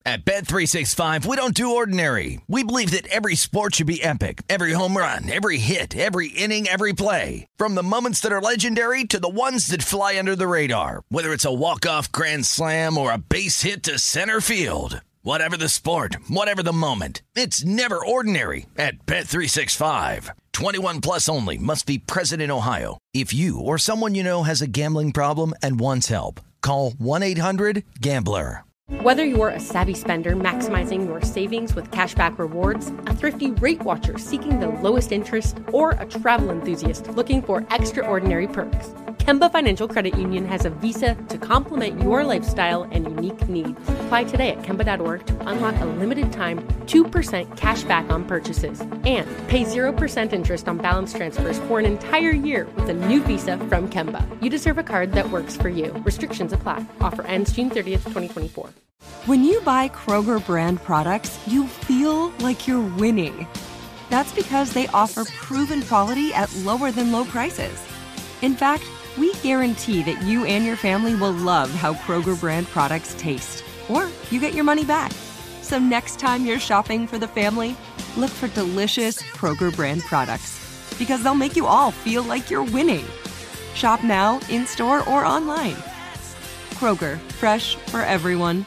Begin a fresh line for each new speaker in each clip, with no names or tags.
At Bet365, we don't do ordinary. We believe that every sport should be epic. Every home run, every hit, every inning, every play. From the moments that are legendary to the ones that fly under the radar. Whether it's a walk-off grand slam or a base hit to center field. Whatever the sport, whatever the moment. It's never ordinary at Bet365. 21 plus only. Must be present in Ohio. If you or someone you know has a gambling problem and wants help, call 1-800-GAMBLER.
Whether you're a savvy spender maximizing your savings with cashback rewards, a thrifty rate watcher seeking the lowest interest, or a travel enthusiast looking for extraordinary perks, Kemba Financial Credit Union has a visa to complement your lifestyle and unique needs. Apply today at Kemba.org to unlock a limited-time 2% cash back on purchases and pay 0% interest on balance transfers for an entire year with a new visa from Kemba. You deserve a card that works for you. Restrictions apply. Offer ends June 30th, 2024.
When you buy Kroger brand products, you feel like you're winning. That's because they offer proven quality at lower than low prices. In fact, we guarantee that you and your family will love how Kroger brand products taste, or you get your money back. So next time you're shopping for the family, look for delicious Kroger brand products, because they'll make you all feel like you're winning. Shop now, in-store, or online. Kroger, fresh for everyone.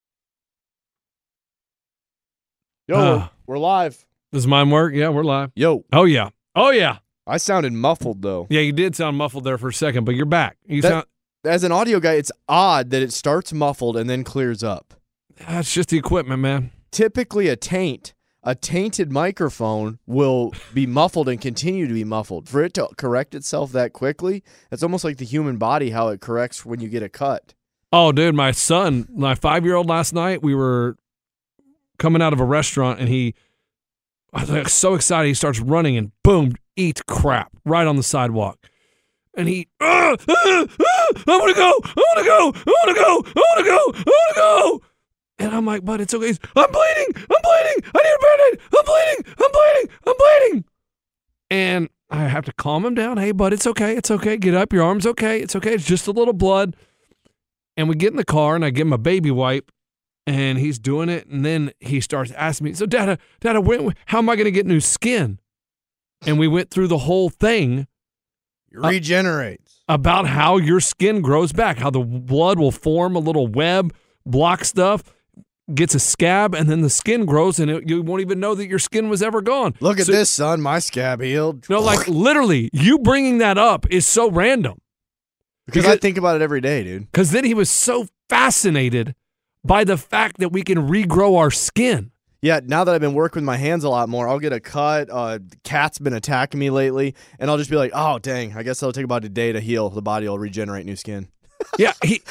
Yo, we're live.
Does mine work? Yeah, we're live.
Yo.
Oh, yeah. Oh, yeah.
I sounded muffled, though.
Yeah, you did sound muffled there for a second, but you're back.
As an audio guy, it's odd that it starts muffled and then clears up.
That's just the equipment, man.
Typically a tainted microphone will be muffled and continue to be muffled. For it to correct itself that quickly, it's almost like the human body, how it corrects when you get a cut.
Oh, dude, my son, my 5-year-old last night, we were coming out of a restaurant, and I was like so excited, he starts running, and boom, eats crap right on the sidewalk. And he, I want to go, I want to go, I want to go, I want to go, I want to go. And I'm like, but it's okay. I'm bleeding, I need a Band-Aid, I'm bleeding. And I have to calm him down. Hey, bud, it's okay, get up, your arm's okay, it's just a little blood. And we get in the car, and I give him a baby wipe, and he's doing it, and then he starts asking me, so Dada, how am I going to get new skin? And we went through the whole thing.
It regenerates.
About how your skin grows back, how the blood will form a little web, block stuff, gets a scab, and then the skin grows, and you won't even know that your skin was ever gone.
Look at this, son. My scab healed.
No, like literally, you bringing that up is so random.
Because I think about it every day, dude.
Because then he was so fascinated by the fact that we can regrow our skin.
Yeah, now that I've been working with my hands a lot more, I'll get a cut. Cat's been attacking me lately, and I'll just be like, oh, dang, I guess it'll take about a day to heal. The body will regenerate new skin.
Yeah, he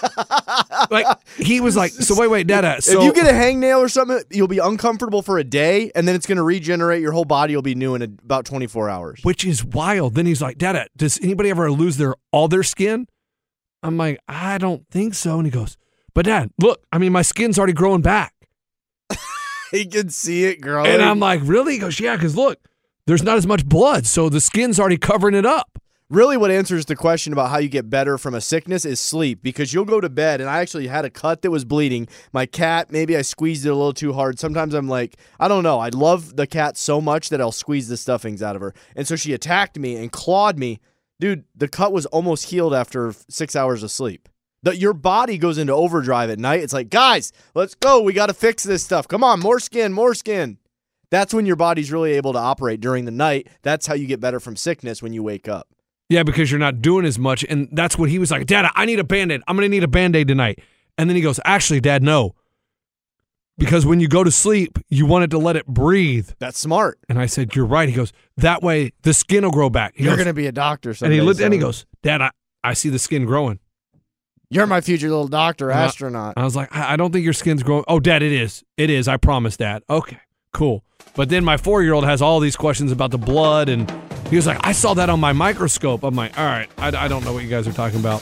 was like, so wait, Dada. So
if you get a hangnail or something, you'll be uncomfortable for a day, and then it's going to regenerate. Your whole body will be new in about 24 hours.
Which is wild. Then he's like, Dada, does anybody ever lose all their skin? I'm like, I don't think so. And he goes, but Dad, look, I mean, my skin's already growing back.
He can see it growing.
And I'm like, really? He goes, yeah, because look, there's not as much blood, so the skin's already covering it up.
Really what answers the question about how you get better from a sickness is sleep, because you'll go to bed, and I actually had a cut that was bleeding. My cat, maybe I squeezed it a little too hard. Sometimes I'm like, I don't know. I love the cat so much that I'll squeeze the stuffings out of her. And so she attacked me and clawed me. Dude, the cut was almost healed after 6 hours of sleep. Your body goes into overdrive at night. It's like, guys, let's go. We got to fix this stuff. Come on, more skin, more skin. That's when your body's really able to operate during the night. That's how you get better from sickness when you wake up.
Yeah, because you're not doing as much. And that's what he was like, Dad, I need a Band-Aid. I'm going to need a Band-Aid tonight. And then he goes, actually, Dad, no. Because when you go to sleep, you wanted to let it breathe.
That's smart.
And I said, you're right. He goes, that way the skin will grow back.
You're going to be a doctor someday.
And he looked and he goes, Dad, I see the skin growing.
You're my future little doctor, astronaut.
I was like, I don't think your skin's growing. Oh, Dad, it is. It is. I promise, Dad. Okay, cool. But then my 4-year-old has all these questions about the blood, and he was like, I saw that on my microscope. I'm like, all right, I don't know what you guys are talking about.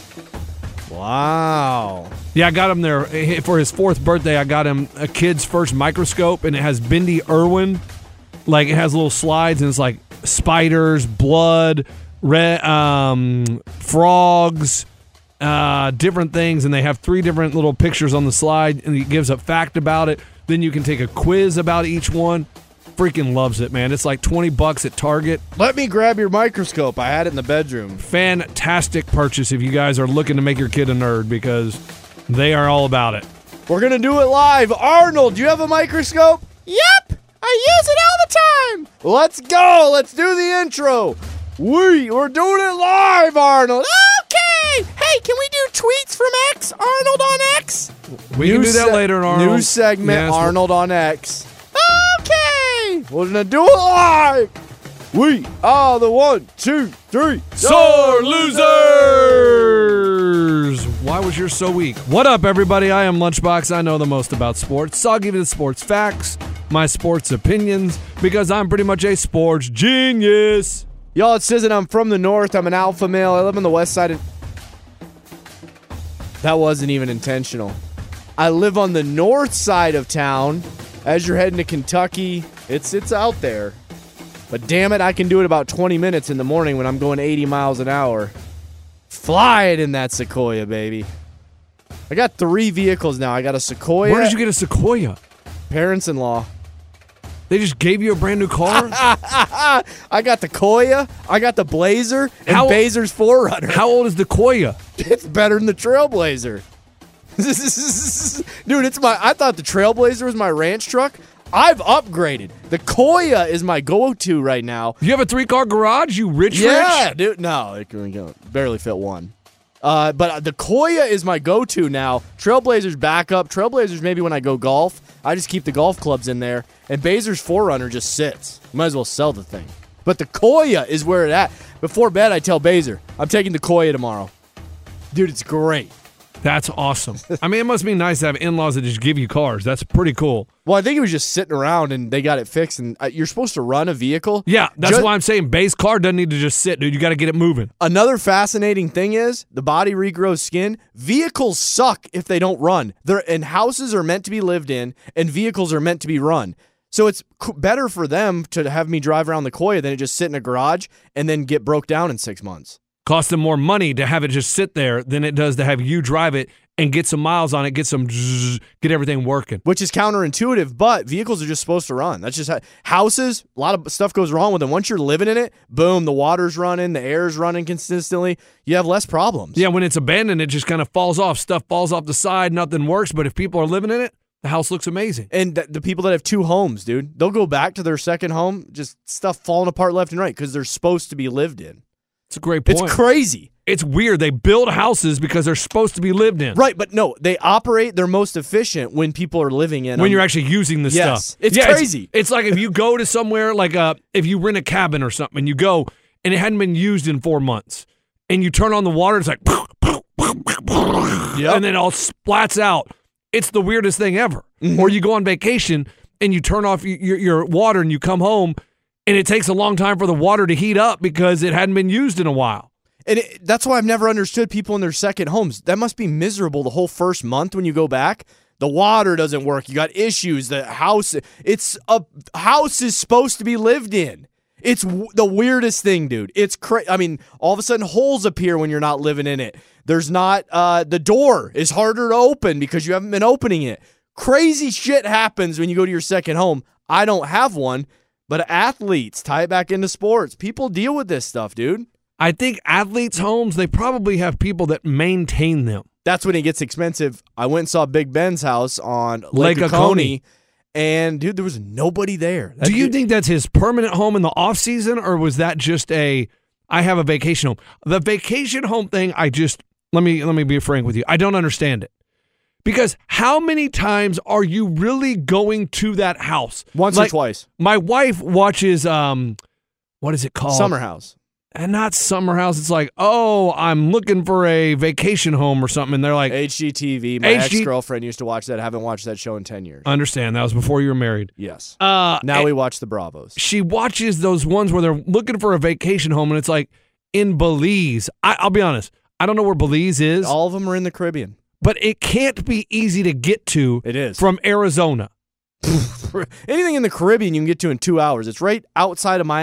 Wow.
Yeah, I got him there for his 4th birthday. I got him a kid's first microscope, and it has Bindi Irwin. Like, it has little slides, and it's like spiders, blood, frogs, different things, and they have 3 different little pictures on the slide, and it gives a fact about it. Then you can take a quiz about each one. Freaking loves it, man. It's like $20 at Target.
Let me grab your microscope. I had it in the bedroom.
Fantastic purchase if you guys are looking to make your kid a nerd, because they are all about it.
We're going to do it live. Arnold, do you have a microscope? Yep. I use it all the time. Let's go. Let's do the intro. We're doing it live, Arnold. Okay. Hey, can we do tweets from X? Arnold on X?
We can do that later, Arnold.
New segment,
Yes.
Arnold on X. Okay. We're going to do it live. We are the 1, 2, 3.
Sore losers! Why was yours so weak? What up, everybody? I am Lunchbox. I know the most about sports, so I'll give you the sports facts, my sports opinions, because I'm pretty much a sports genius.
Y'all, it says that I'm from the north. I'm an alpha male. I live on the west side of... That wasn't even intentional. I live on the north side of town. As you're heading to Kentucky, it's out there. But damn it, I can do it about 20 minutes in the morning when I'm going 80 miles an hour. Fly it in that Sequoia, baby. I got 3 vehicles now. I got a Sequoia.
Where did you get a Sequoia?
Parents-in-law.
They just gave you a brand new car?
I got the Koya, I got the Blazer, and
How-
Bazer's 4Runner.
How old is the Koya?
It's better than the Trailblazer. Dude, I thought the Trailblazer was my ranch truck. I've upgraded. The Koya is my go-to right now.
You have a 3-car garage, you rich?
Dude. No, it can barely fit one. But the Koya is my go-to now. Trailblazer's backup. Trailblazer's maybe when I go golf. I just keep the golf clubs in there. And Bazer's 4Runner just sits. Might as well sell the thing. But the Koya is where it's at. Before bed, I tell Bazer, I'm taking the Koya tomorrow. Dude, it's great.
That's awesome. I mean, it must be nice to have in-laws that just give you cars. That's pretty cool.
Well, I think it was just sitting around and they got it fixed. And you're supposed to run a vehicle.
Yeah, that's why I'm saying base car doesn't need to just sit, dude. You got to get it moving.
Another fascinating thing is the body regrows skin. Vehicles suck if they don't run. And houses are meant to be lived in, and vehicles are meant to be run. So it's better for them to have me drive around the Koya than to just sit in a garage and then get broke down in 6 months.
Costs them more money to have it just sit there than it does to have you drive it and get some miles on it, get everything working.
Which is counterintuitive, but vehicles are just supposed to run. That's just how houses, a lot of stuff goes wrong with them. Once you're living in it, boom, the water's running, the air's running consistently. You have less problems.
Yeah, when it's abandoned, it just kind of falls off. Stuff falls off the side, nothing works. But if people are living in it, the house looks amazing.
And the people that have 2 homes, dude, they'll go back to their second home, just stuff falling apart left and right because they're supposed to be lived in.
It's a great point.
It's crazy.
It's weird. They build houses because they're supposed to be lived in.
Right, but no, they operate their most efficient when people are living in them.
When you're actually using the stuff.
It's crazy.
It's like if you go to somewhere, like if you rent a cabin or something, and you go, and it hadn't been used in 4 months, and you turn on the water, it's like, and then it all splats out. It's the weirdest thing ever. Mm-hmm. Or you go on vacation, and you turn off your water, and you come home, and it takes a long time for the water to heat up because it hadn't been used in a while.
And that's why I've never understood people in their second homes. That must be miserable the whole first month when you go back. The water doesn't work. You got issues. The house, a house is supposed to be lived in. It's the weirdest thing, dude. It's crazy. I mean, all of a sudden holes appear when you're not living in it. There's not, the door is harder to open because you haven't been opening it. Crazy shit happens when you go to your second home. I don't have one. But athletes, tie it back into sports. People deal with this stuff, dude.
I think athletes' homes, they probably have people that maintain them.
That's when it gets expensive. I went and saw Big Ben's house on Lake Oconee, and, dude, there was nobody there.
Do you think that's his permanent home in the offseason, or was that just I have a vacation home? The vacation home thing, let me be frank with you. I don't understand it. Because how many times are you really going to that house?
Once or twice.
My wife watches, what is it called?
Summer House.
And not Summer House. It's like, oh, I'm looking for a vacation home or something. And they're like,
HGTV. My ex-girlfriend used to watch that. I haven't watched that show in 10 years.
Understand. That was before you were married.
Yes. Now we watch the Bravos.
She watches those ones where they're looking for a vacation home, and it's like in Belize. I'll be honest. I don't know where Belize is.
All of them are in the Caribbean.
But it can't be easy to get to.
It is.
From Arizona.
Anything in the Caribbean you can get to in 2 hours. It's right outside of Miami.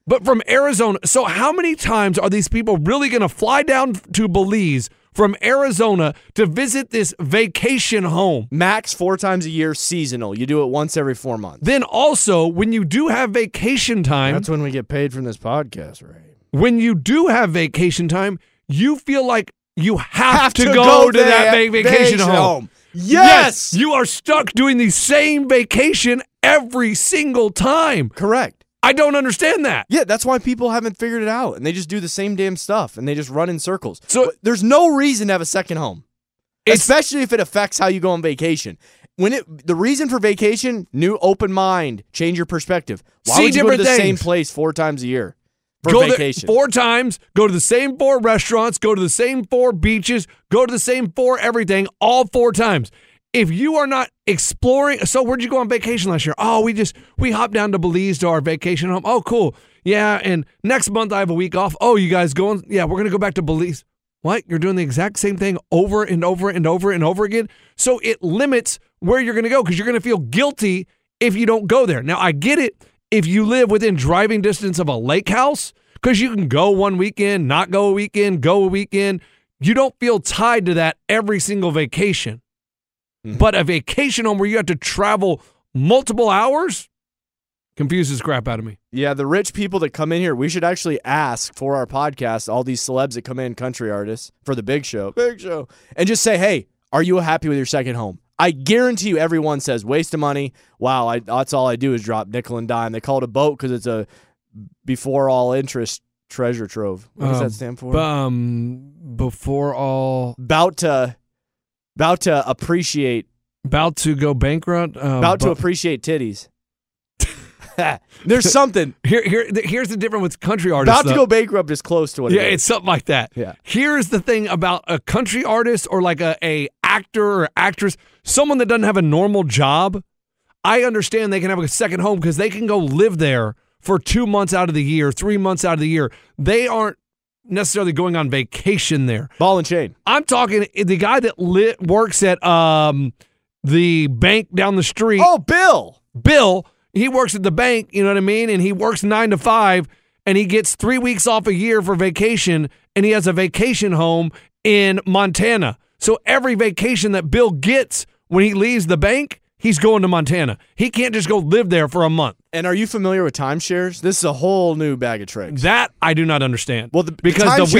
But from Arizona, so how many times are these people really going to fly down to Belize from Arizona to visit this vacation home?
Max 4 times a year, seasonal. You do it once every 4 months.
Then also, when you do have vacation time,
That's when we get paid from this podcast, right?
when you do have vacation time, you feel like you have to go to that vacation home.
Yes!
You are stuck doing the same vacation every single time.
Correct.
I don't understand that.
Yeah, that's why people haven't figured it out, and they just do the same damn stuff, and they just run in circles.
So-
But there's no reason to have a second home, especially if it affects how you go on vacation. The reason for vacation, new open mind, change your perspective. Why
See
would you go to the
different
same
things.
place 4 times a year for
Go there
vacation?
4 times, go to the same 4 restaurants, go to the same 4 beaches, go to the same 4 everything, all 4 times. If you are not exploring, so where'd you go on vacation last year? Oh, we hopped down to Belize to our vacation home. Oh, cool. Yeah, and next month I have a week off. Oh, you guys going? Yeah, we're going to go back to Belize. What? You're doing the exact same thing over and over and over and over again? So it limits where you're going to go because you're going to feel guilty if you don't go there. Now, I get it if you live within driving distance of a lake house because you can go one weekend, not go a weekend, go a weekend. You don't feel tied to that every single vacation. But a vacation home where you have to travel multiple hours confuses crap out of me.
Yeah, the rich people that come in here, we should actually ask for our podcast, all these celebs that come in, country artists, for the big show, and just say, hey, are you happy with your second home? I guarantee you everyone says, waste of money. Wow, that's all I do is drop nickel and dime. They call it a boat because it's a before all interest treasure trove. What does that stand for?
Before all...
About to appreciate.
About to go bankrupt.
About to appreciate titties. There's something.
Here's the difference with country artists.
About to go bankrupt is close to what it is.
Yeah, it's something like that.
Yeah.
Here's the thing about a country artist or like a actor or actress, someone that doesn't have a normal job. I understand they can have a second home because they can go live there for 2 months out of the year, 3 months out of the year. They aren't necessarily going on vacation there.
Ball and chain.
I'm talking the guy that works at the bank down the street.
Oh, Bill, he works at the bank, you know what I mean? And he works 9 to 5, and he gets 3 weeks off a year for vacation, and he has a vacation home in Montana. So every vacation that Bill gets when he leaves the bank, he's going to Montana. He can't just go live there for a month. And are you familiar with timeshares? This is a whole new bag of tricks.
That I do not understand.
Well,
because the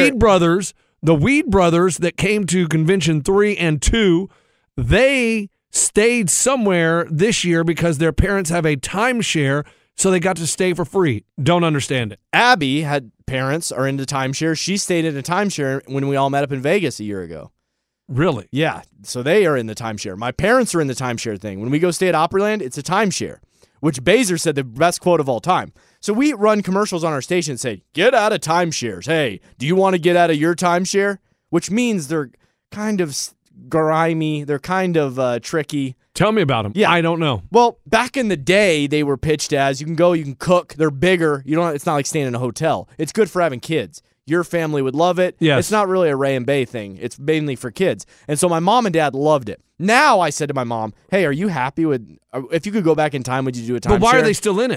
Weed Brothers that came to Convention 3 and 2, they stayed somewhere this year because their parents have a timeshare, so they got to stay for free. Don't understand it.
Abby had parents are into timeshare. She stayed in a timeshare when we all met up in Vegas a year ago.
Really?
Yeah, so they are in the timeshare. My parents are in the timeshare thing. When we go stay at Opryland, it's a timeshare, which Baser said the best quote of all time. So we run commercials on our station and say, get out of timeshares. Hey, do you want to get out of your timeshare? Which means they're kind of grimy. They're kind of tricky.
Tell me about them.
Yeah.
I don't know.
Well, back in the day, they were pitched as you can go, you can cook. They're bigger. It's not like staying in a hotel. It's good for having kids. Your family would love it.
Yes.
It's not really a Ray and Bay thing. It's mainly for kids. And so my mom and dad loved it. Now I said to my mom, hey, are you happy with, if you could go back in time, would you do a timeshare?
But why are they still in it?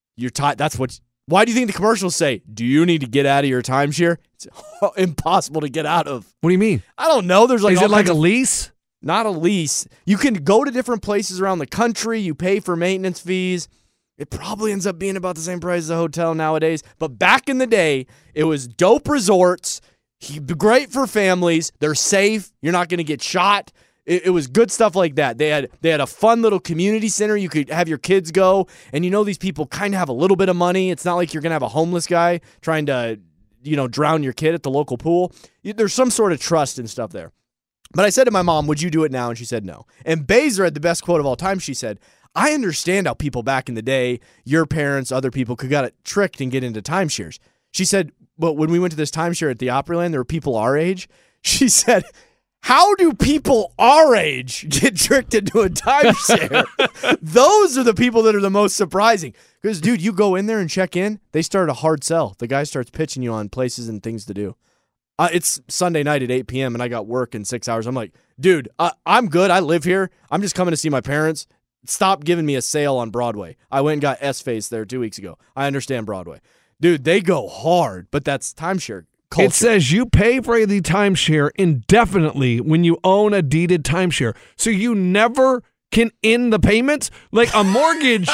Why do you think the commercials say, do you need to get out of your timeshare? It's impossible to get out of.
What do you mean?
I don't know. There's like
Is
all
it like
kinds
a
of-
lease?
Not a lease. You can go to different places around the country. You pay for maintenance fees. It probably ends up being about the same price as a hotel nowadays. But back in the day, it was dope resorts, great for families. They're safe. You're not going to get shot. It was good stuff like that. They had a fun little community center. You could have your kids go. And these people kind of have a little bit of money. It's not like you're going to have a homeless guy trying to, drown your kid at the local pool. There's some sort of trust and stuff there. But I said to my mom, would you do it now? And she said no. And Baser had the best quote of all time. She said, I understand how people back in the day, your parents, other people, could get tricked and get into timeshares. She said, but when we went to this timeshare at the Opryland, there were people our age. She said, how do people our age get tricked into a timeshare? Those are the people that are the most surprising. Because, dude, you go in there and check in, they start a hard sell. The guy starts pitching you on places and things to do. It's Sunday night at 8 p.m. and I got work in 6 hours. I'm like, dude, I'm good. I live here. I'm just coming to see my parents. Stop giving me a sale on Broadway. I went and got S-Face there 2 weeks ago. I understand Broadway. Dude, they go hard, but that's timeshare culture.
It says you pay for the timeshare indefinitely when you own a deeded timeshare. So you never can end the payments. Like a mortgage,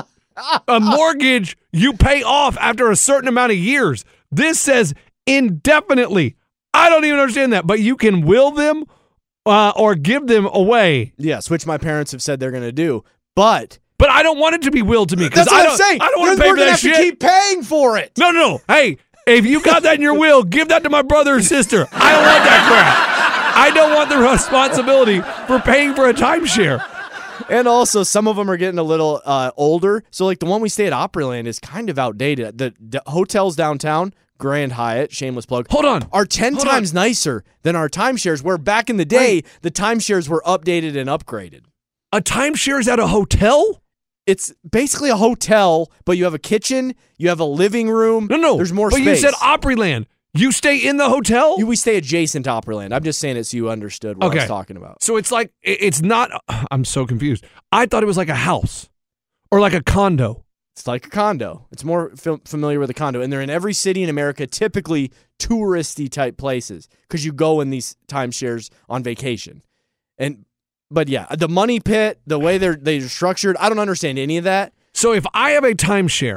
you pay off after a certain amount of years. This says indefinitely. I don't even understand that, but you can will them or give them away.
Yes, which my parents have said they're going to do, but
I don't want it to be willed to me.
That's what I'm saying.
I don't want to pay for that shit.
We're going to have to keep paying for it.
No. Hey, if you got that in your will, give that to my brother or sister. I don't want that crap. I don't want the responsibility for paying for a timeshare.
And also, some of them are getting a little older. So, like the one we stay at Opryland is kind of outdated. The hotels downtown, Grand Hyatt, shameless plug.
Hold on.
Are 10 times nicer than our timeshares, where back in the day, the timeshares were updated and upgraded.
A timeshare is at a hotel?
It's basically a hotel, but you have a kitchen, you have a living room.
No.
There's more
but
space.
But you said Opryland. You stay in the hotel?
We stay adjacent to Opryland. I'm just saying it so you understood what I was talking about.
So it's like, it's not, I'm so confused. I thought it was like a house or like a condo.
It's like a condo. It's more familiar with a condo. And they're in every city in America, typically touristy type places, because you go in these timeshares on vacation. But yeah, the money pit, the way they're structured, I don't understand any of that.
So if I have a timeshare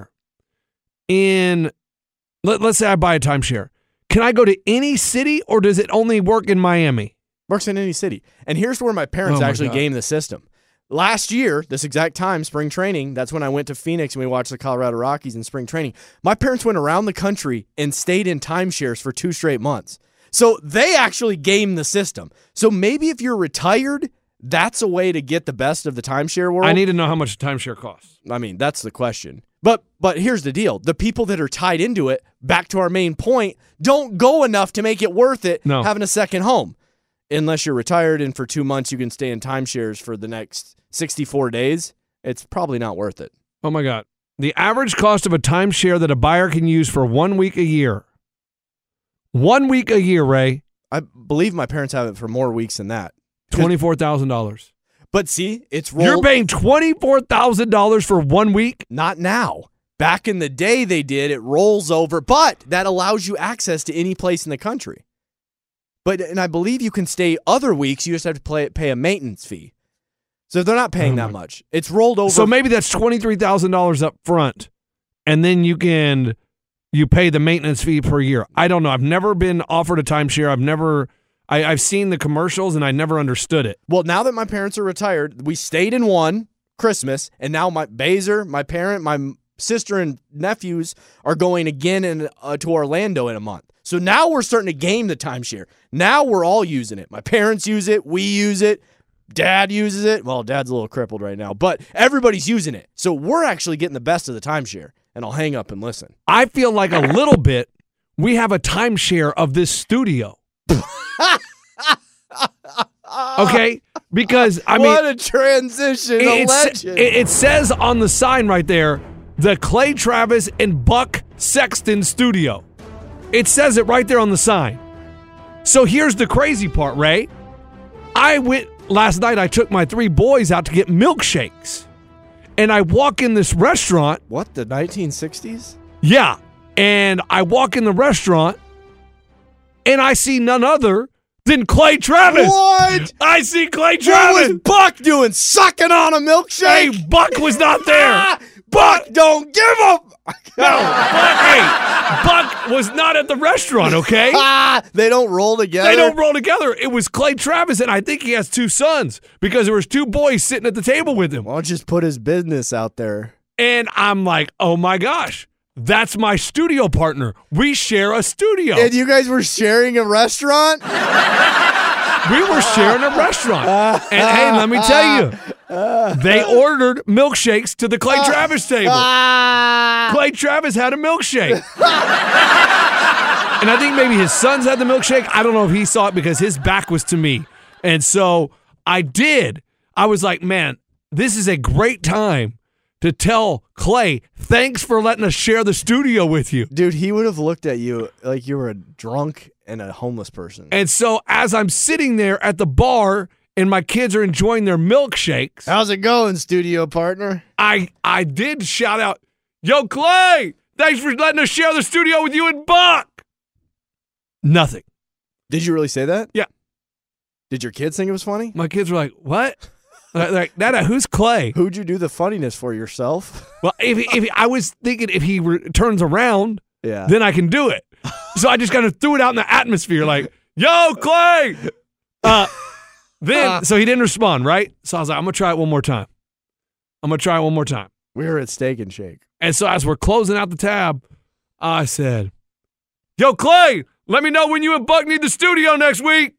let's say I buy a timeshare, can I go to any city or does it only work in Miami?
Works in any city. And here's where my parents actually gamed the system. Last year, this exact time, spring training, that's when I went to Phoenix and we watched the Colorado Rockies in spring training. My parents went around the country and stayed in timeshares for 2 straight months. So they actually gamed the system. So maybe if you're retired, that's a way to get the best of the timeshare world.
I need to know how much a timeshare costs.
I mean, that's the question. But here's the deal. The people that are tied into it, back to our main point, don't go enough to make it worth it having a second home. Unless you're retired and for 2 months you can stay in timeshares for the next 64 days, it's probably not worth it.
Oh, my God. The average cost of a timeshare that a buyer can use for 1 week a year. 1 week a year, Ray.
I believe my parents have it for more weeks than that.
$24,000.
But see, it's rolled.
You're paying $24,000 for 1 week?
Not now. Back in the day they did. It rolls over, but that allows you access to any place in the country. And I believe you can stay other weeks. You just have to pay a maintenance fee. So they're not paying that much. It's rolled over.
So maybe that's $23,000 up front, and then you pay the maintenance fee per year. I don't know. I've never been offered a timeshare. I've seen the commercials, and I never understood it.
Well, now that my parents are retired, we stayed in one Christmas, and now my parent, my sister, and nephews are going again to Orlando in a month. So now we're starting to game the timeshare. Now we're all using it. My parents use it. We use it. Dad uses it. Well, Dad's a little crippled right now, but everybody's using it. So we're actually getting the best of the timeshare, and I'll hang up and listen.
I feel like a little bit we have a timeshare of this studio. Okay? Because, I mean...
What a transition, a legend.
It says on the sign right there, the Clay Travis and Buck Sexton Studio. It says it right there on the sign. So here's the crazy part, Ray. Last night I took my 3 boys out to get milkshakes. And I walk in this restaurant.
What, the 1960s?
Yeah. And I walk in the restaurant and I see none other than Clay Travis.
What?
I see Clay Travis.
What was Buck doing? Sucking on a milkshake?
Hey, Buck was not there.
Buck, don't give up.
Buck was not at the restaurant, okay?
They don't roll together?
They don't roll together. It was Clay Travis, and I think he has 2 sons because there was 2 boys sitting at the table with him.
Why don't you just put his business out there?
And I'm like, oh my gosh, that's my studio partner. We share a studio.
And you guys were sharing a restaurant?
We were sharing a restaurant. And hey, let me tell you, they ordered milkshakes to the Clay Travis table. Clay Travis had a milkshake. And I think maybe his sons had the milkshake. I don't know if he saw it because his back was to me. And so I did. I was like, man, this is a great time to tell Clay, thanks for letting us share the studio with you.
Dude, he would have looked at you like you were a drunk and a homeless person.
And so as I'm sitting there at the bar and my kids are enjoying their milkshakes.
How's it going, studio partner?
I did shout out, yo, Clay, Thanks for letting us share the studio with you and Buck. Nothing.
Did you really say that?
Yeah.
Did your kids think it was funny?
My kids were like, what? They're like, Nana, who's Clay?
Who'd you do the funniness for, yourself?
Well, I was thinking if he turns around,
Yeah.
then I can do it. So I just kind of threw it out in the atmosphere like, yo, Clay. So he didn't respond, right? So I was like, I'm going to try it one more time.
We were at Steak and Shake.
And so as we're closing out the tab, I said, yo, Clay, let me know when you and Buck need the studio next week.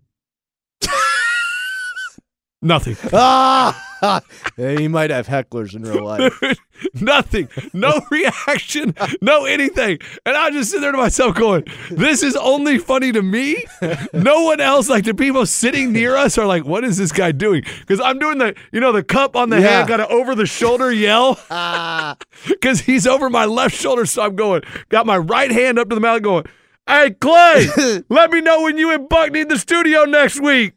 Nothing.
Yeah, he might have hecklers in real life.
Nothing. No reaction. No anything. And I just sit there to myself going, this is only funny to me. No one else, like the people sitting near us are like, what is this guy doing? Because I'm doing the cup on the hand, got an over the shoulder yell. Because he's over my left shoulder. So I'm got my right hand up to the mouth going, hey, Clay, let me know when you and Buck need the studio next week.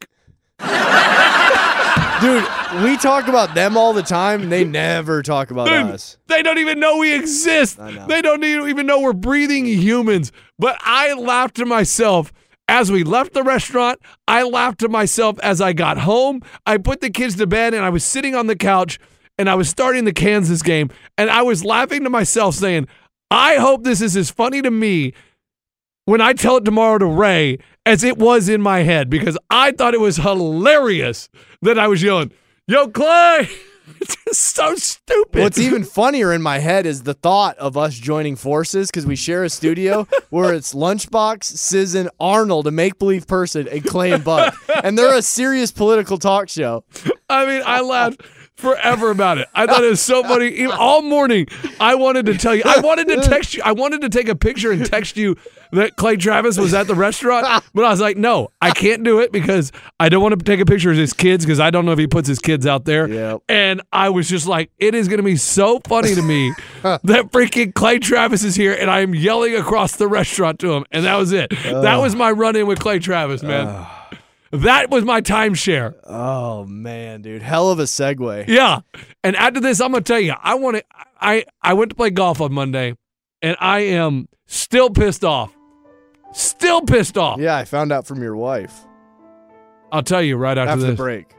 Dude, we talk about them all the time, and they never talk about us.
They don't even know we exist.
I know.
They don't even know we're breathing humans. But I laughed to myself as we left the restaurant. I laughed to myself as I got home. I put the kids to bed, and I was sitting on the couch, and I was starting the Kansas game, and I was laughing to myself saying, I hope this is as funny to me when I tell it tomorrow to Ray as it was in my head, because I thought it was hilarious that I was yelling, yo, Clay. It's just so stupid.
What's even funnier in my head is the thought of us joining forces because we share a studio where it's Lunchbox, Sizzin, Arnold, a make-believe person, and Clay and Buck. And they're a serious political talk show.
I mean, I laughed forever about it. I thought it was so funny. All morning, I wanted to tell you. I wanted to text you. I wanted to take a picture and text you that Clay Travis was at the restaurant. But I was like, no, I can't do it because I don't want to take a picture of his kids because I don't know if he puts his kids out there.
Yep.
And I was just like, it is going to be so funny to me that freaking Clay Travis is here and I am yelling across the restaurant to him. And that was it. That was my run-in with Clay Travis, man. That was my timeshare.
Oh, man, dude. Hell of a segue.
Yeah. And after this, I'm going to tell you, I went to play golf on Monday, and I am still pissed off. Still pissed off.
Yeah, I found out from your wife.
I'll tell you right after
the
this.
break.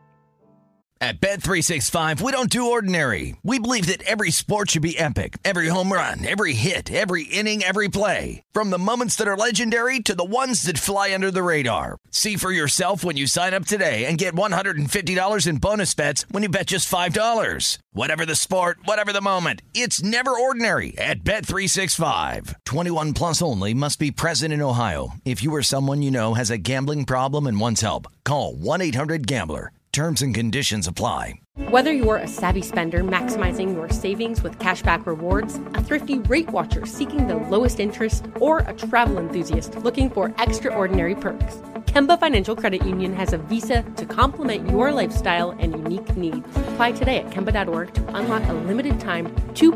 At Bet365, we don't do ordinary. We believe that every sport should be epic. Every home run, every hit, every inning, every play. From the moments that are legendary to the ones that fly under the radar. See for yourself when you sign up today and get $150 in bonus bets when you bet just $5. Whatever the sport, whatever the moment, it's never ordinary at Bet365. 21 plus only. Must be present in Ohio. If you or someone you know has a gambling problem and wants help, call 1-800-GAMBLER. Terms and conditions apply.
Whether you're a savvy spender maximizing your savings with cashback rewards, a thrifty rate watcher seeking the lowest interest, or a travel enthusiast looking for extraordinary perks, Kemba Financial Credit Union has a visa to complement your lifestyle and unique needs. Apply today at Kemba.org to unlock a limited time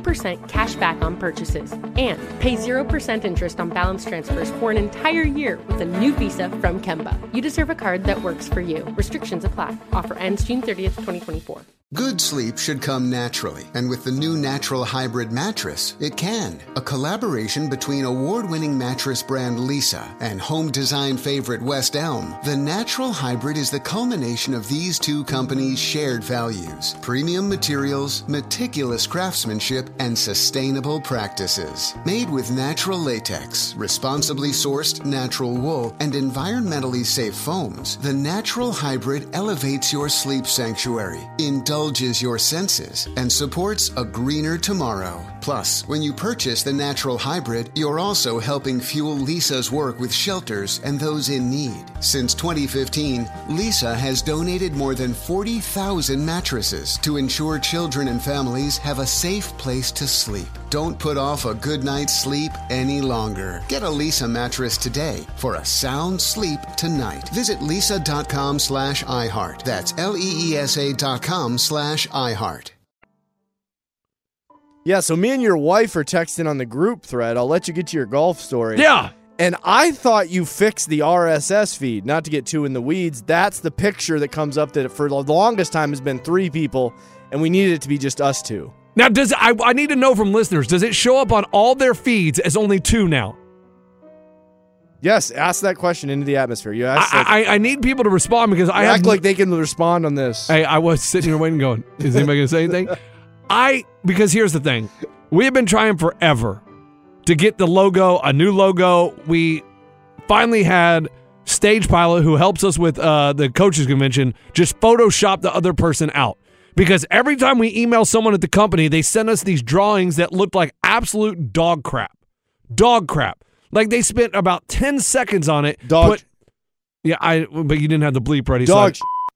2% cash back on purchases and pay 0% interest on balance transfers for an entire year with a new visa from Kemba. You deserve a card that works for you. Restrictions apply. Offer ends June 30th, 2024.
Good sleep should come naturally, and with the new Natural Hybrid mattress, it can. A collaboration between award-winning mattress brand Leesa and home design favorite West Elm, the Natural Hybrid is the culmination of these two companies' shared values: premium materials, meticulous craftsmanship, and sustainable practices. Made with natural latex, responsibly sourced natural wool, and environmentally safe foams, the Natural Hybrid elevates your sleep sanctuary, indulges your senses, and supports a greener tomorrow. Plus, when you purchase the Natural Hybrid, you're also helping fuel Leesa's work with shelters and those in need. Since 2015, Leesa has donated more than 40,000 mattresses to ensure children and families have a safe place to sleep. Don't put off a good night's sleep any longer. Get a Leesa mattress today for a sound sleep tonight. Visit leesa.com/iHeart. That's LEESA.com/iHeart.
Yeah, so me and your wife are texting on the group thread. I'll let you get to your golf story.
Yeah.
And I thought you fixed the RSS feed. Not to get too in the weeds, that's the picture that comes up that for the longest time has been 3 people, and we needed it to be just us 2.
Now, I need to know from listeners, does it show up on all their feeds as only 2 now?
Yes, ask that question into the atmosphere. You ask.
I need people to respond because I
act like they can respond on this.
Hey, I was sitting here waiting going, is anybody going to say anything? Because here's the thing. We have been trying forever to get the logo, a new logo. We finally had Stage Pilot, who helps us with the coaches convention, just Photoshop the other person out. Because every time we email someone at the company, they send us these drawings that look like absolute dog crap. Dog crap. Like they spent about 10 seconds on it.
Dog.
But you didn't have the bleep ready.
Dog.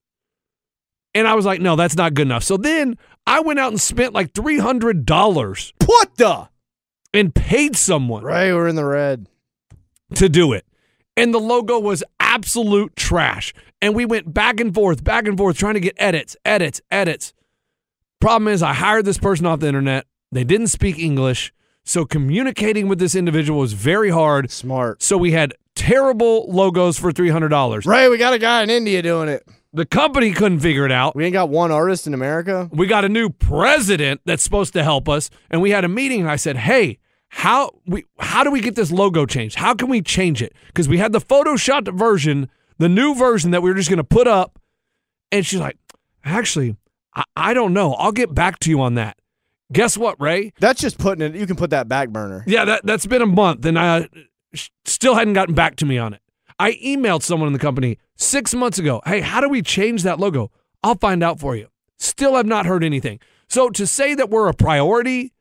And I was like, no, that's not good enough. So then I went out and spent like $300.
What the?
And paid someone.
Right, we're in the red.
To do it. And the logo was absolute trash. And we went back and forth, trying to get edits. Problem is, I hired this person off the internet. They didn't speak English. So communicating with this individual was very hard.
Smart.
So we had terrible logos for $300.
Right, we got a guy in India doing it.
The company couldn't figure it out.
We ain't got one artist in America.
We got a new president that's supposed to help us. And we had a meeting, and I said, hey, how do we get this logo changed? How can we change it? Because we had the Photoshopped version, the new version that we were just going to put up. And she's like, actually, I don't know. I'll get back to you on that. Guess what, Ray?
That's just putting it. You can put that back burner.
Yeah, that's been a month, and I still hadn't gotten back to me on it. I emailed someone in the company 6 months ago. Hey, how do we change that logo? I'll find out for you. Still have not heard anything. So to say that we're a priority